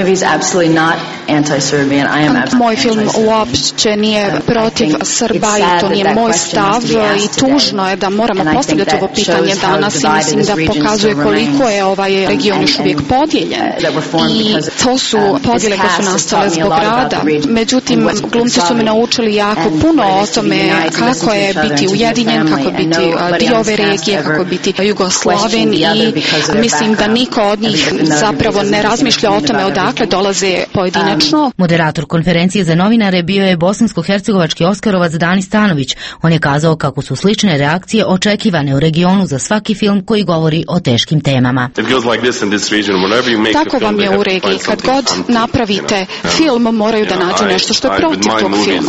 Moj film uopće nije protiv Srba i to nije moj stav i tužno je da moramo postavljati ovo pitanje danas i mislim da pokazuje koliko je ovaj region još uvijek podijeljen. I to To su podjele koje su nastale zbog rada. Međutim, glumci su me naučili jako puno o tome kako je biti ujedinjen, kako je biti dio ove regije, kako je biti Jugoslaven i mislim da niko od njih zapravo ne razmišlja o tome odakle dolaze pojedinačno. Moderator konferencije za novinare bio je bosansko-hercegovački Oskarovac Dani Stanović. On je kazao kako su slične reakcije očekivane u regionu za svaki film koji govori o teškim temama. Tako vam je u regiji. Kad god napravite film, moraju da nađu nešto što je protiv tog filma.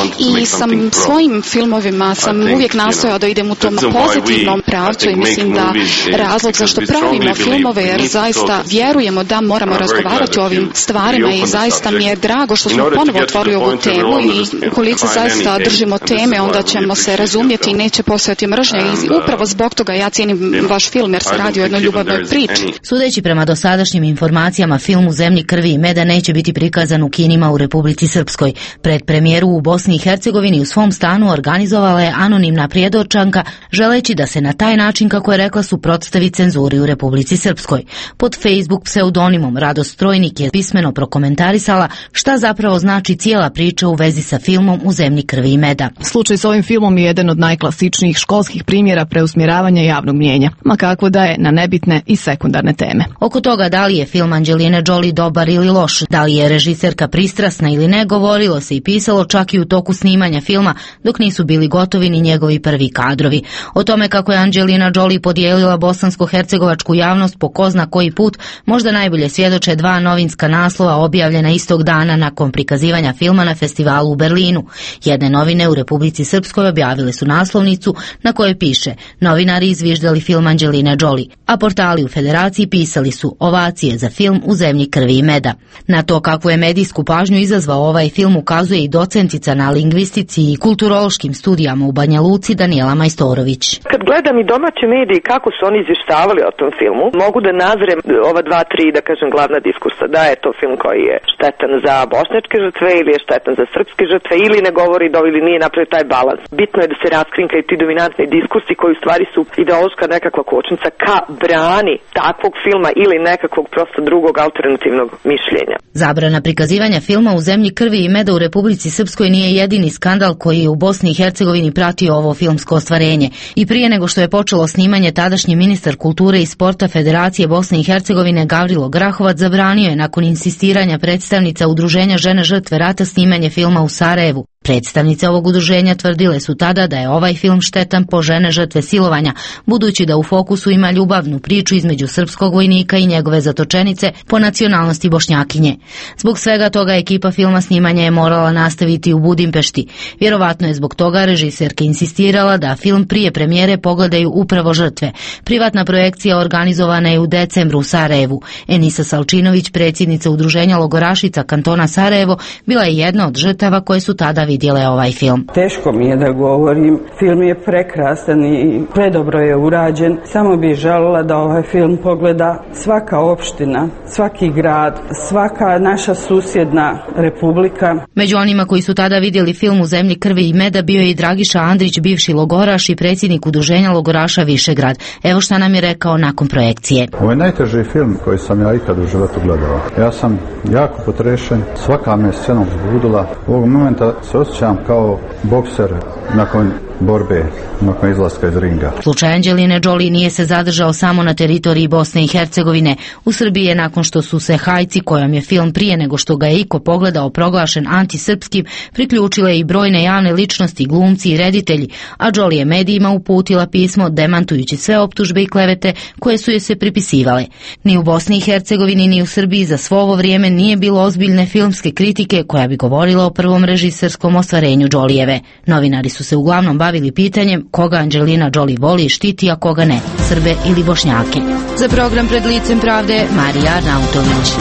I svojim filmovima sam uvijek nastojao da idem u tom pozitivnom pravcu i mislim da razlog zašto pravimo filmove jer zaista vjerujemo da moramo razgovarati o ovim stvarima i zaista mi je drago što smo ponovo otvorili ovu temu i ukoliko zaista držimo teme onda ćemo se razumjeti i neće postojati mržnja i upravo zbog toga ja cijenim vaš film jer se radi o jednoj ljubavnoj priči. Sudeći prema dosadašnjim informacijama, film U zemlji krvi i meda neće biti prikazan u kinima u Republici Srpskoj. Predpremijeru u Bosni i Hercegovini u svom stanu organizovala je anonimna prijedorčanka, želeći da se na taj način, kako je rekla, suprotstavi cenzuri u Republici Srpskoj. Pod Facebook pseudonimom Radost Strojnik je pismeno prokomentarisala šta zapravo znači cijela priča u vezi sa filmom U zemlji krvi i meda. Slučaj s ovim filmom je jedan od najklasičnijih školskih primjera preusmjeravanja javnog mnijenja, ma kako da je na nebitne i sekundarne teme. Oko toga da li je film Anđeline Jolie dobar ili loš, da li je režiserka pristrasna ili ne, govorilo se i pisalo čak i u toku snimanja filma dok nisu bili gotovi ni njegovi prvi kadrovi. O tome kako je Anđelina Jolie podijelila bosansko-hercegovačku javnost po ko zna koji put možda najbolje svjedoče dva novinska naslova objavljena istog dana nakon prikazivanja filma na festivalu u Berlinu. Jedne novine u Republici Srpskoj objavile su naslovnicu na kojoj piše "Novinari izviždali film Anđeline Jolie", a portali u Federaciji pisali su "Ovacije za film U zemlji krvi i meda". Na to kakvu je medijsku pažnju izazvao ovaj film ukazuje i docentica na lingvistici i kulturološkim studijama u Banja Luci Danijela Majstorović. Kad gledam i domaće mediji kako su oni izvještavali o tom filmu, mogu da nazrem ova 2-3, da kažem, glavna diskursa. Da je to film koji je štetan za bošnjačke žrtve ili je štetan za srpske žrtve ili ne govori ili nije napravio taj balans. Bitno je da se raskrinkaju ti dominantni diskursi koji u stvari su ideološka nekakva kočnica ka brani takvog filma ili nekakvog prosto drugog alternativnog mišljenja. Zabrana prikazivanja filma U zemlji krvi i meda u Republici Srpskoj nije jedini skandal koji je u Bosni i Hercegovini pratio ovo filmsko ostvarenje. I prije nego što je počelo snimanje, tadašnji ministar kulture i sporta Federacije Bosne i Hercegovine Gavrilo Grahovac zabranio je nakon insistiranja predstavnica Udruženja žene žrtve rata snimanje filma u Sarajevu. Predstavnice ovog udruženja tvrdile su tada da je ovaj film štetan po žene žrtve silovanja, budući da u fokusu ima ljubavnu priču između srpskog vojnika i njegove zatočenice po nacionalnosti Bošnjakinje. Zbog svega toga ekipa filma snimanja je morala nastaviti u Budimpešti. Vjerovatno je zbog toga režiserka insistirala da film prije premijere pogledaju upravo žrtve. Privatna projekcija organizovana je u decembru u Sarajevu. Enisa Salčinović, predsjednica udruženja logorašica kantona Sarajevo, bila je jedna od žrtava koje su tada vidjele ovaj film. Teško mi je da govorim. Film je prekrasan i predobro je urađen. Samo bih željela da ovaj film pogleda svaka opština, svaki grad, svaka naša susjedna republika. Među onima koji su tada vidjeli film U zemlji krvi i meda bio je i Dragiša Andrić, bivši logoraš i predsjednik udruženja logoraša Višegrad. Evo šta nam je rekao nakon projekcije. Ovo je najteži film koji sam ja ikad u životu gledao. Ja sam jako potrešen. Svaka me scena uzbudila. U ovog momenta se osjećam kao bokser nakon borbe, nakon izlaska iz ringa. Slučaj Anđeline Jolie nije se zadržao samo na teritoriji Bosne i Hercegovine. U Srbiji je, nakon što su se Hajci, kojom je film prije nego što ga je iko pogledao proglašen antisrpskim, priključile i brojne javne ličnosti, glumci i reditelji, a Jolie je medijima uputila pismo demantujući sve optužbe i klevete koje su joj se pripisivale. Ni u Bosni i Hercegovini ni u Srbiji za svo ovo vrijeme nije bilo ozbiljne filmske kritike koja bi govorila o prvom režiserskom ostvarenju Jolieve. Novinari su se uglavnom bavili pitanjem koga Anđelina Jolie voli i štiti, a koga ne, Srbe ili Bošnjake. Za program Pred licem pravde, Marija Arnautović.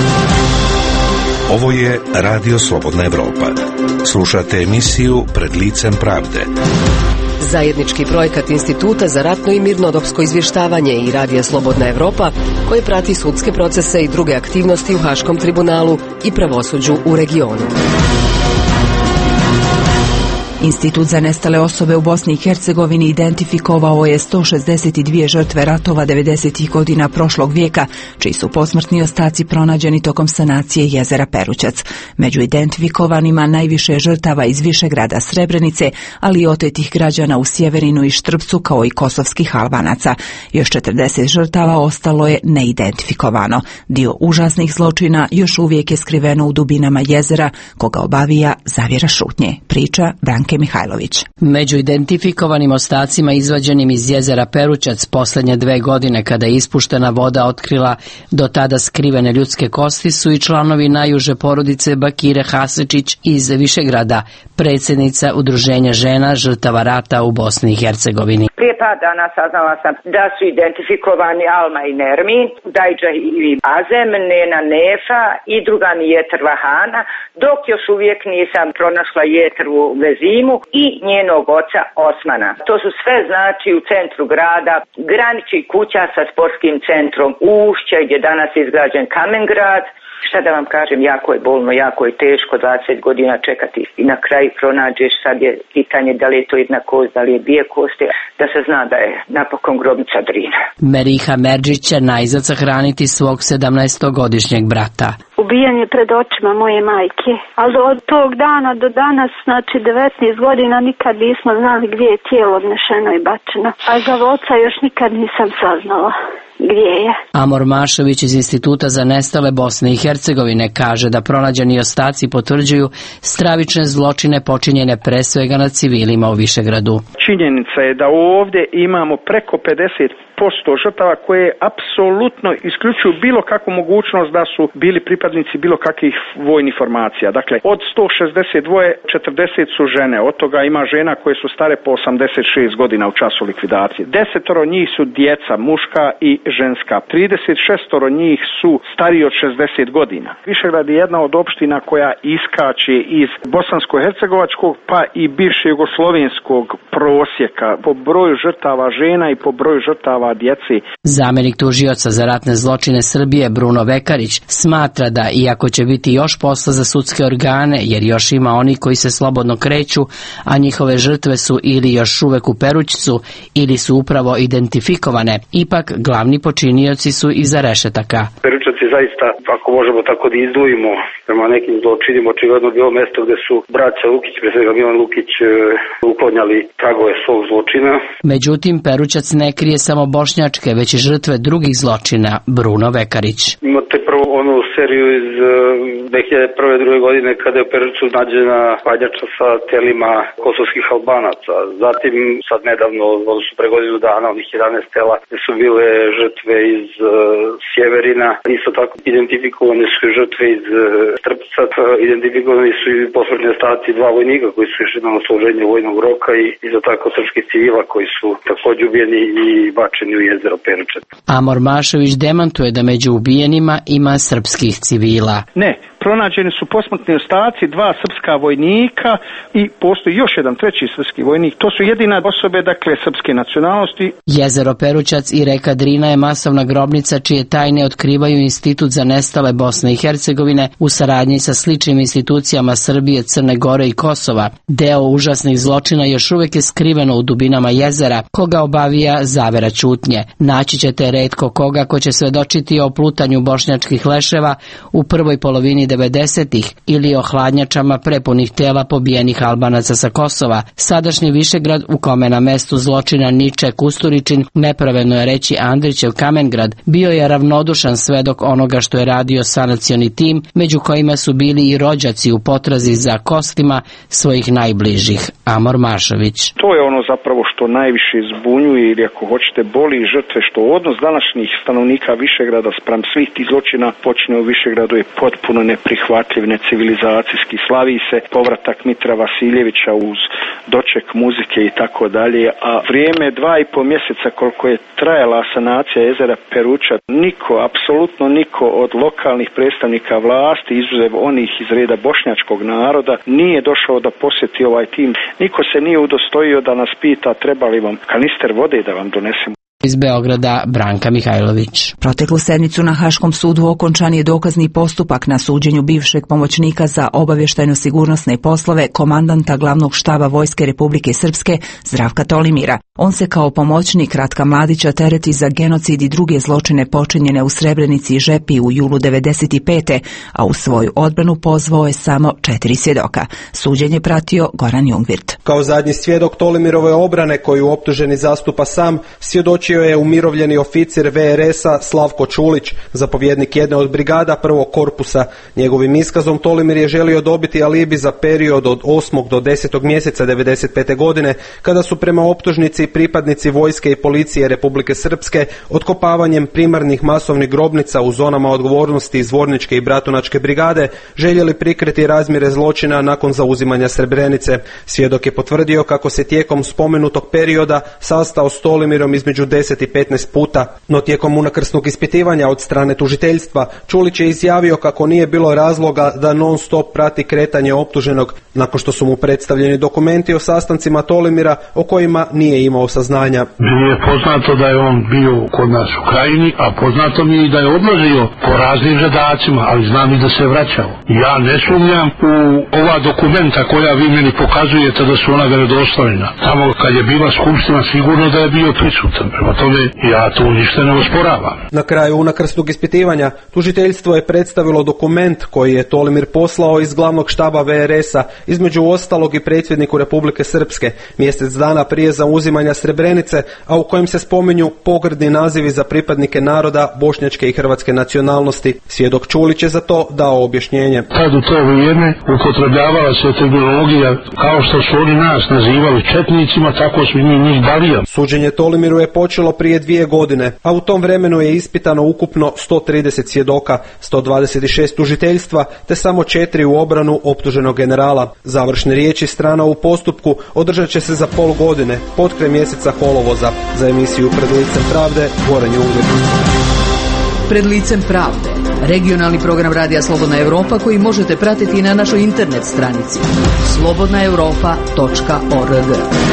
Ovo je Radio Slobodna Evropa. Slušate emisiju Pred licem pravde. Zajednički projekat Instituta za ratno i mirnodopsko izvještavanje i Radija Slobodna Evropa, koji prati sudske procese i druge aktivnosti u Haškom tribunalu i pravosuđu u regionu. Institut za nestale osobe u Bosni i Hercegovini identifikovao je 162 žrtve ratova 90. godina prošlog vijeka, čiji su posmrtni ostaci pronađeni tokom sanacije jezera Perućac. Među identifikovanima najviše je žrtava iz Višegrada, Srebrenice, ali i otetih građana u Sjeverinu i Štrpcu, kao i kosovskih Albanaca. Još 40 žrtava ostalo je neidentifikovano. Dio užasnih zločina još uvijek je skriveno u dubinama jezera, koga obavija zavjera šutnje, priča Branke Mihajlović. Među identifikovanim ostacima izvađenim iz jezera Perućac posljednje 2 godine, kada je ispuštena voda otkrila do tada skrivene ljudske kosti, su i članovi najuže porodice Bakire Hasečić iz Višegrada, predsjednica Udruženja žena žrtava rata u Bosni i Hercegovini. Prije par dana saznala sam da su identifikovani Alma i Nermin, Dajđa i Azem, Nena Nefa i druga mi Jeter Vahana, dok još uvijek nisam pronašla Jetru Vezimu i njenog oca Osmana. To su sve znači u centru grada, graniči kuća sa sportskim centrom Ušće, gdje danas je izgrađen Kamengrad. Šta da vam kažem, jako je bolno, jako je teško 20 godina čekati i na kraju pronađeš. Sad je pitanje da li je to jedna kost, da li je dvije kosti, da se zna da je napokon grobnica Drina. Meriha Merdžić će najzad sahraniti svog 17-godišnjeg brata. Ubijen je pred očima moje majke, ali od tog dana do danas, znači 19 godina, nikad nismo znali gdje je tijelo odnešeno i bačeno. A za oca još nikad nisam saznala gdje je. Amor Mašović iz Instituta za nestale Bosne i Hercegovine kaže da pronađeni ostaci potvrđuju stravične zločine počinjene pre svega nad civilima u Višegradu. Činjenica je da ovdje imamo preko 50% žrtava koje apsolutno isključuju bilo kakvu mogućnost da su bili pripadnici bilo kakvih vojnih formacija. Dakle, od 162, 40 su žene, od toga ima žena koje su stare po 86 godina u času likvidacije. 10 njih su djeca, muška i ženska. 36 njih su stariji od 60 godina. Višegrad je jedna od opština koja iskače iz bosansko-hercegovačkog pa i bivše jugoslovenskog prosjeka po broju žrtava žena i po broju žrtava djeci. Zamjenik tužioca za ratne zločine Srbije Bruno Vekarić smatra da, iako će biti još posla za sudske organe, jer još ima oni koji se slobodno kreću, a njihove žrtve su ili još uvek u Perućcu ili su upravo identifikovane, ipak glavni počinioci su iza rešetaka. Perućac je zaista, ako možemo tako da izdvojimo, prema nekim zločinima, očigledno bilo mesto gde su braća Lukić, pre svega Milan Lukić, uklonjali tragove svog zločina. Međutim, Perućac ne krije samo bošnjačke, već i žrtve drugih zločina. Bruno Vekarić. Imate prvo onu seriju iz 2001. godine kada je u Perućcu nađena hladnjača sa telima kosovskih Albanaca. Zatim, sad nedavno, odnosno pre godinu dana, onih 11 tela gde su bile žrtve iz Sjeverina. Isto tako identifikovane su žrtve iz Štrpca, identifikovani su i posmrtni ostaci 2 vojnika koji su išli na odsluženje vojnog roka i isto tako srpskih civila koji su također ubijeni i bačeni u jezero Perućac. Amor Mašović demantuje da među ubijenima ima srpskih civila. Ne, pronađeni su posmrtni ostaci 2 srpska vojnika i postoji još jedan 3. srpski vojnik. To su jedine osobe, dakle, srpske nacionalnosti. Jezero Perućac i reka Drina je masovna grobnica čije tajne otkrivaju Institut za nestale Bosne i Hercegovine u saradnji sa sličnim institucijama Srbije, Crne Gore i Kosova. Deo užasnih zločina još uvijek je skriveno u dubinama jezera, koga obavija zavera ćutnje. Naći ćete retko koga ko će svedočiti o plutanju bošnjačkih leševa u prvoj polovini 90-ih ili o hladnjačama prepunih tela pobijenih Albanaca sa Kosova. Sadašnji Višegrad, u kome na mestu zločina niče Kusturičin, nepravedno je reći Andrićev Kamengrad, bio je ravnodušan svedok onoga što je radio sanacioni tim, među kojima su bili i rođaci u potrazi za kostima svojih najbližih. Amor Mašović. To je ono zapravo što najviše zbunjuje ili ako hoćete boli žrtve, što odnos današnjih stanovnika Višegrada spram svih tih zločina počinje u Višegradu je potpuno neprihvatljiv, necivilizacijski. Slavi se povratak Mitra Vasiljevića uz doček muzike i tako dalje, a vrijeme 2,5 mjeseca koliko je trajala sanacija jezera Perućac, niko, apsolutno niko od lokalnih predstavnika vlasti, izuzev onih iz reda bošnjačkog naroda, nije došao da posjeti ovaj tim. Niko se nije udostojio da nas pita treba li vam kanister vode da vam donesemo. Iz Beograda Branka Mihajlović. Proteklu sedmicu na Haškom sudu okončan je dokazni postupak na suđenju bivšeg pomoćnika za obavještajno-sigurnosne poslove komandanta glavnog štaba Vojske Republike Srpske Zdravka Tolimira. On se kao pomoćnik Ratka Mladića tereti za genocid i druge zločine počinjene u Srebrenici i Žepi u julu 1995. a u svoju odbranu pozvao je samo 4 svjedoka. Suđenje pratio Goran Jungvirt. Kao zadnji svjedok Tolimirove obrane koju optuženi zastupa sam, svjedočio je umirovljeni oficir VRS-a Slavko Čulić, zapovjednik jedne od brigada prvog korpusa. Njegovim iskazom Tolimir je želio dobiti alibi za period od 8. do 10. mjeseca 1995. godine, kada su prema optužnici pripadnici vojske i policije Republike Srpske otkopavanjem primarnih masovnih grobnica u zonama odgovornosti Zvorničke i Bratunačke brigade željeli prikriti razmjere zločina nakon zauzimanja Srebrenice. Svjedok je potvrdio kako se tijekom spomenutog perioda sastao s Tolimirom između 10 i 15 puta, no tijekom unakrsnog ispitivanja od strane tužiteljstva Čulić je izjavio kako nije bilo razloga da non stop prati kretanje optuženog, nakon što su mu predstavljeni dokumenti o sastancima Tolimira o kojima nije imao saznanja. Meni je poznato da je on bio kod nas u Krajini, a poznato mi je i da je odlazio po raznim zadacima, ali znam i da se vraćao. Ja ne sumnjam u ova dokumenta koja vi meni pokazujete da su ona vjerodostojna. Tamo kad je bila skupština sigurno da je bio prisutan, prema tome ja tu ništa ne osporavam. Na kraju unakrsnog ispitivanja tužiteljstvo je predstavilo dokument koji je Tolimir poslao iz glavnog štaba VRS-a, između ostalog i predsjedniku Republike Srpske, mjesec dana prije zauzimanja Srebrenice, a u kojem se spominju pogrdni nazivi za pripadnike naroda bošnjačke i hrvatske nacionalnosti. Svjedok Čulić je za to dao objašnjenje. Tad u to vrijeme upotrebljavala se terminologija kao što su oni nas nazivali četnicima, tako su njih balijom. Suđenje Tolimiru je počelo prije 2 godine, a u tom vremenu je ispitano ukupno 130 svjedoka, 126 tužiteljstva, te samo 4 u obranu optuženog generala. Završne riječi strana u postupku održat će se za pol godine, potkraj mjeseca kolovoza. Za emisiju Pred licem pravde, Goran Jungvirt. Pred licem pravde, regionalni program Radija Slobodna Europa koji možete pratiti na našoj internet stranici slobodnaeuropa.org.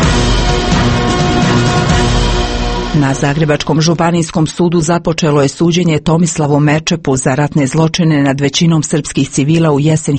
Na Zagrebačkom županijskom sudu započelo je suđenje Tomislavu Merčepu za ratne zločine nad većinom srpskih civila u jesen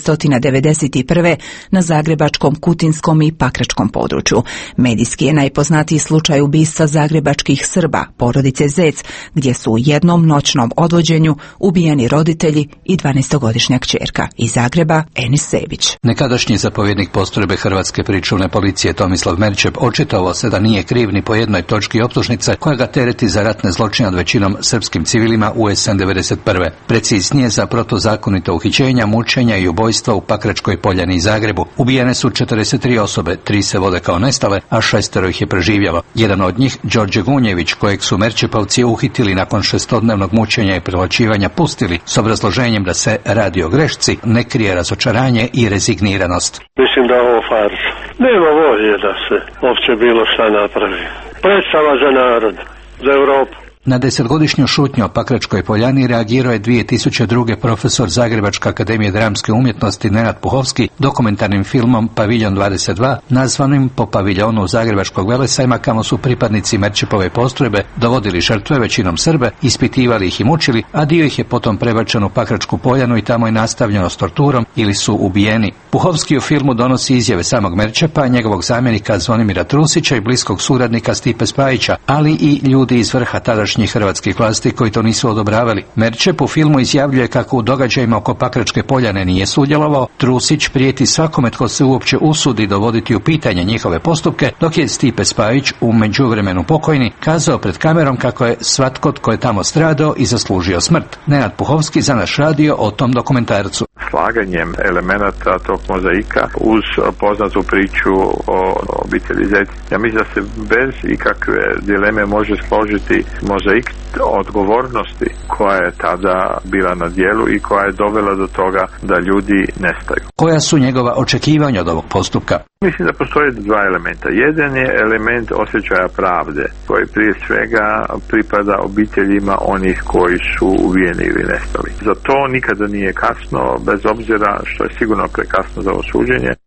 1991. na zagrebačkom, kutinskom i pakračkom području. Medijski je najpoznatiji slučaj ubistva zagrebačkih Srba, porodice Zec, gdje su u jednom noćnom odvođenju ubijeni roditelji i 12-godišnja kćerka. Iz Zagreba, Enis Sebić. Nekadašnji zapovjednik postrojbe Hrvatske pričuvne policije Tomislav Merčep očitovao se da nije kriv ni po jednoj točki optužnice koja ga tereti za ratne zločine nad većinom srpskim civilima u jesen 1991. Preciznije za protuzakonito uhićenja, mučenja i ubojstva u Pakračkoj Poljani i Zagrebu. Ubijene su 43 osobe, 3 se vode kao nestale, a 6 ih je preživjelo. Jedan od njih, Đorđe Gunjević, kojeg su Merčepovci uhitili nakon 6-dnevnog mučenja i privlačivanja, pustili s obrazloženjem da se radi o grešci, ne krije razočaranje i rezigniranost. Mislim da ovo farsa. Nema volje da se uopće bilo šta napravi. Predstava za narod, za Europu. Na 10-godišnju šutnju o Pakračkoj Poljani reagirao je 2002. profesor Zagrebačke akademije dramske umjetnosti Nenad Puhovski dokumentarnim filmom Paviljon 22, nazvanim po paviljonu Zagrebačkog velesajma, kamo su pripadnici Merčepove postrojbe dovodili žrtve, većinom Srbe, ispitivali ih i mučili, a dio ih je potom prebačen u Pakračku Poljanu i tamo je nastavljeno s torturom ili su ubijeni. Puhovski u filmu donosi izjave samog Merčepa, njegovog zamjenika Zvonimira Trusića i bliskog suradnika Stipe Spajića, ali i ljudi iz vrha tadašnjih hrvatskih vlasti koji to nisu odobravali. Merčep u filmu izjavljuje kako u događajima oko Pakračke Poljane nije sudjelovao. Trusić prijeti svakome tko se uopće usudi dovoditi u pitanje njihove postupke, dok je Stipe Spajić, u međuvremenu pokojni, kazao pred kamerom kako je svatko tko je tamo stradao i zaslužio smrt. Nenad Puhovski za naš radio o tom dokumentarcu. Slaganjem elemenata tog mozaika uz poznatu priču o obitelji Zec, ja mislim da se bez ikakve dileme može složiti mozaik odgovornosti koja je tada bila na djelu i koja je dovela do toga da ljudi nestaju. Koja su njegova očekivanja od ovog postupka? Mislim da postoje 2 elementa. Jedan je element osjećaja pravde, koji prije svega pripada obiteljima onih koji su ubijeni ili nestali. Za to nikada nije kasno, bez obzira što je sigurno prekasno za ovo suđenje.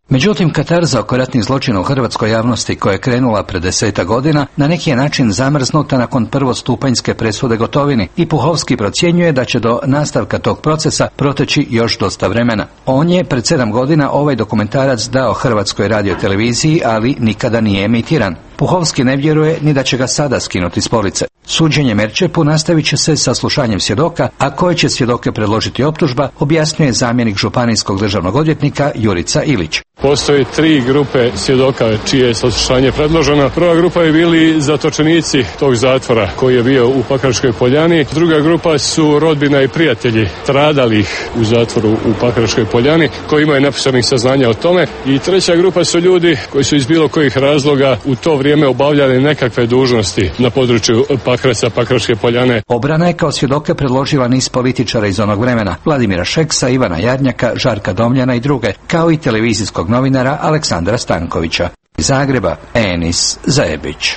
Međutim, katarza oko ratnih zločina u hrvatskoj javnosti koja je krenula pred 10 godina na neki je način zamrznuta nakon prvostupanjske presude Gotovini i Puhovski procjenjuje da će do nastavka tog procesa proteći još dosta vremena. On je pred 7 godina ovaj dokumentarac dao Hrvatskoj radioteleviziji, ali nikada nije emitiran. Puhovski ne vjeruje ni da će ga sada skinuti s police. Suđenje Merčepu nastavit će se saslušanjem svjedoka, a koje će svjedoke predložiti optužba, objasnjuje zamjenik županijskog državnog odvjetnika Jurica Ilić. Postoji 3 grupe svjedoka čije je saslušanje predloženo. Prva grupa je bili zatočenici tog zatvora koji je bio u Pakračkoj Poljani. Druga grupa su rodbina i prijatelji stradalih u zatvoru u Pakračkoj Poljani koji imaju neposrednih saznanja o tome. I treća grupa su ljudi koji su iz bilo kojih razloga u to vrijeme obavljali nekakve dužnosti na području Pakraca, Pakračke Poljane. Obrana je kao svjedoke predložila niz političara iz onog vremena: Vladimira Šeksa, Ivana Jarnjaka, Žarka Domljana i druge, kao i televizijskog novinara Aleksandra Stankovića. Iz Zagreba, Enis Zajebić.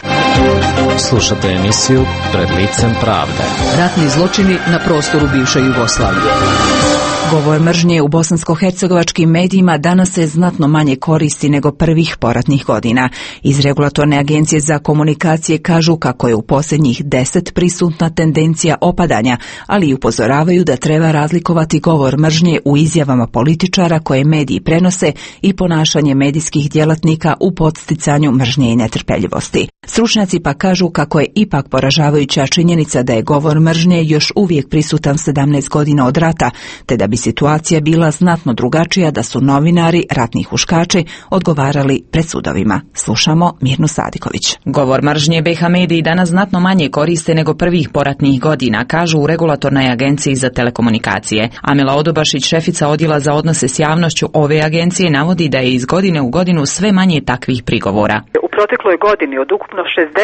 Slušate emisiju Pred licem pravde. Ratni zločini na prostoru bivše Jugoslavije. Govor mržnje u bosansko-hercegovačkim medijima danas se znatno manje koristi nego prvih poratnih godina. Iz Regulatorne agencije za komunikacije kažu kako je u posljednjih 10 prisutna tendencija opadanja, ali i upozoravaju da treba razlikovati govor mržnje u izjavama političara koje mediji prenose i ponašanje medijskih djelatnika u podsticanju mržnje i netrpeljivosti. Stručnjaci pa kažu kako je ipak poražavajuća činjenica da je govor mržnje još uvijek prisutan 17 godina od rata, te da bi situacija bila znatno drugačija da su novinari, ratni huškači, odgovarali pred sudovima. Slušamo Mirnu Sadiković. Govor mržnje BiH mediji danas znatno manje koriste nego prvih poratnih godina, kažu u Regulatornoj agenciji za telekomunikacije. Amela Odobašić, šefica odjela za odnose s javnošću ove agencije, navodi da je iz godine u godinu sve manje takvih prigovora. U protekloj godini od ukupno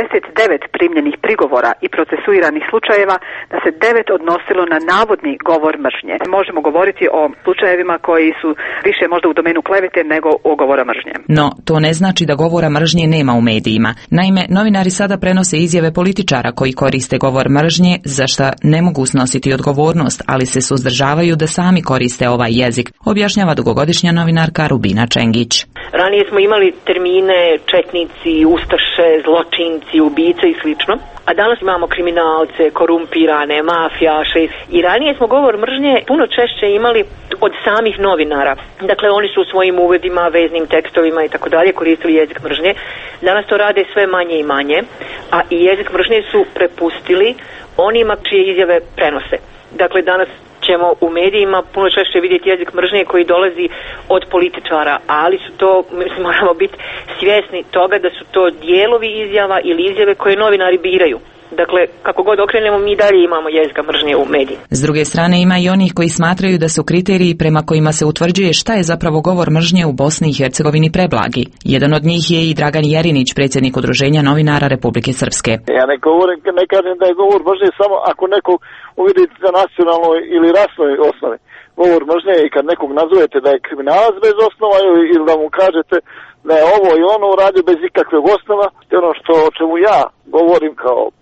69 primljenih prigovora i procesuiranih slučajeva da se 9 odnosilo na navodni govor mržnje. Možemo govoriti o slučajevima koji su više možda u domenu klevete nego o govora mržnje. No, to ne znači da govora mržnje nema u medijima. Naime, novinari sada prenose izjave političara koji koriste govor mržnje, za šta ne mogu snositi odgovornost, ali se suzdržavaju da sami koriste ovaj jezik, objašnjava dugogodišnja novinarka Rubina Čengić. Ranije smo imali termine četnici, ustaše, zločinci, ubice i slično, a danas imamo kriminalce, korumpirane, mafijaše i ranije smo govor mržnje puno češće imali od samih novinara. Dakle, oni su u svojim uvodima, veznim tekstovima i tako dalje koristili jezik mržnje. Danas to rade sve manje i manje, a i jezik mržnje su prepustili onima čije izjave prenose. Dakle, danas ćemo u medijima puno češće vidjeti jezik mržnje koji dolazi od političara, ali su to, mislim, moramo biti svjesni toga da su to dijelovi izjava ili izjave koje novinari biraju. Dakle, kako god okrenemo, mi dalje imamo jezika mržnje u mediji. S druge strane, ima i onih koji smatraju da su kriteriji prema kojima se utvrđuje šta je zapravo govor mržnje u Bosni i Hercegovini preblagi. Jedan od njih je i Dragan Jerinić, predsjednik Udruženja novinara Republike Srpske. Ja ne kažem da je govor mržnje samo ako nekog uvidite na nacionalnoj ili rasnoj osnovi. Govor mržnje je i kad nekog nazovete da je kriminalac bez osnova ili da mu kažete da je ovo i ono uradio bez ikakvog osnova. Ono o čemu ja govorim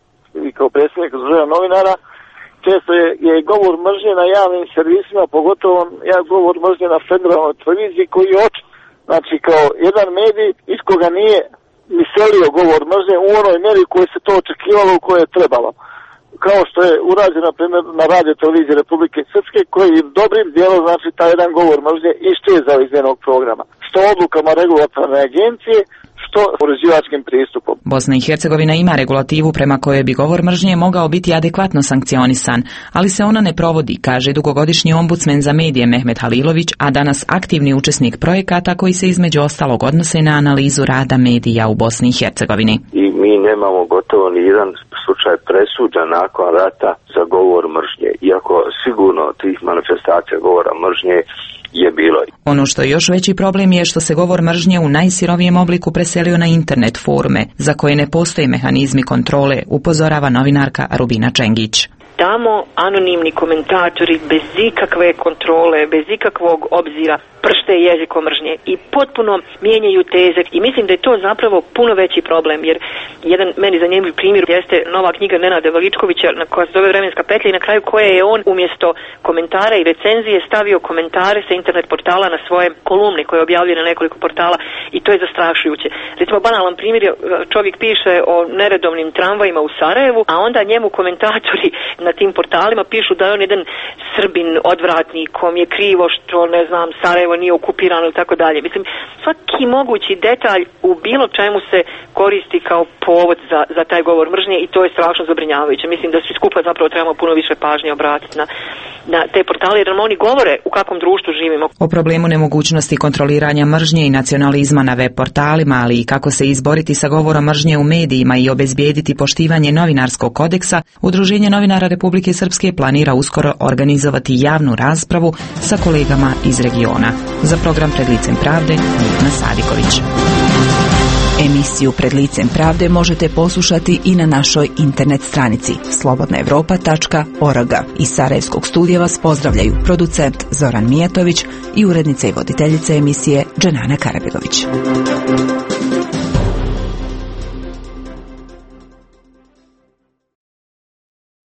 kao predsjednik Udruženja novinara, često je govor mržnje na javnim servisima, pogotovo govor mržnje na federalnoj televiziji koji je očit. Znači kao jedan medij iz koga nije miselio govor mržnje u onoj mjeri koje se to očekivalo, u koje je trebalo. Kao što je urađeno na primjer na radio televiziji Republike Srpske koji dobrim dijelom znači taj jedan govor mržnje iščezao iz jednog programa. Što odlukama regulatorne agencije, što uređivačkim pristupom. Bosna i Hercegovina ima regulativu prema kojoj bi govor mržnje mogao biti adekvatno sankcionisan, ali se ona ne provodi, kaže dugogodišnji ombudsmen za medije Mehmet Halilović, a danas aktivni učesnik projekata koji se između ostalog odnose na analizu rada medija u Bosni i Hercegovini. I mi nemamo gotovo ni jedan slučaj presuđa nakon rata za govor mržnje, iako sigurno tih manifestacija govora mržnje je bilo. Ono što je još veći problem je što se govor mržnje u najsirovijem obliku preselio na internet forume, za koje ne postoje mehanizmi kontrole, upozorava novinarka Rubina Čengić. tamo anonimni komentatori bez ikakve kontrole, bez ikakvog obzira pršte jezikom mržnje i potpuno mijenjaju teze i mislim da je to zapravo puno veći problem, jer jedan meni zanimljiv primjer jeste nova knjiga Nenada Veličkovića koja se zove Vremenska petlja i na kraju koje je on umjesto komentara i recenzije stavio komentare sa internet portala na svoje kolumne koje objavljuje na nekoliko portala i to je zastrašujuće. Recimo banalan primjer, čovjek piše o neredovnim tramvajima u Sarajevu, a onda njemu komentatori na tim portalima pišu da je on jedan Srbin odvratnik, kom je krivo što, ne znam, Sarajevo nije okupirano ili tako dalje. Mislim, svaki mogući detalj u bilo čemu se koristi kao povod za taj govor mržnje i to je strašno zabrinjavajuće. Mislim da svi skupa zapravo trebamo puno više pažnje obratiti na te portale jer nam oni govore u kakvom društvu živimo. O problemu nemogućnosti kontroliranja mržnje i nacionalizma na web portalima, ali i kako se izboriti sa govorom mržnje u medijima i obezbijediti poštivanje novinarskog kodeksa, Udruženje novinara Republike Srpske planira uskoro organizovati javnu raspravu sa kolegama iz regiona. Za program Pred licem pravde, Mirna Sadiković. Emisiju Pred licem pravde možete poslušati i na našoj internet stranici slobodnaevropa.org. Iz Sarajevskog studija vas pozdravljaju producent Zoran Mijatović i urednica i voditeljica emisije Dženana Karabegović.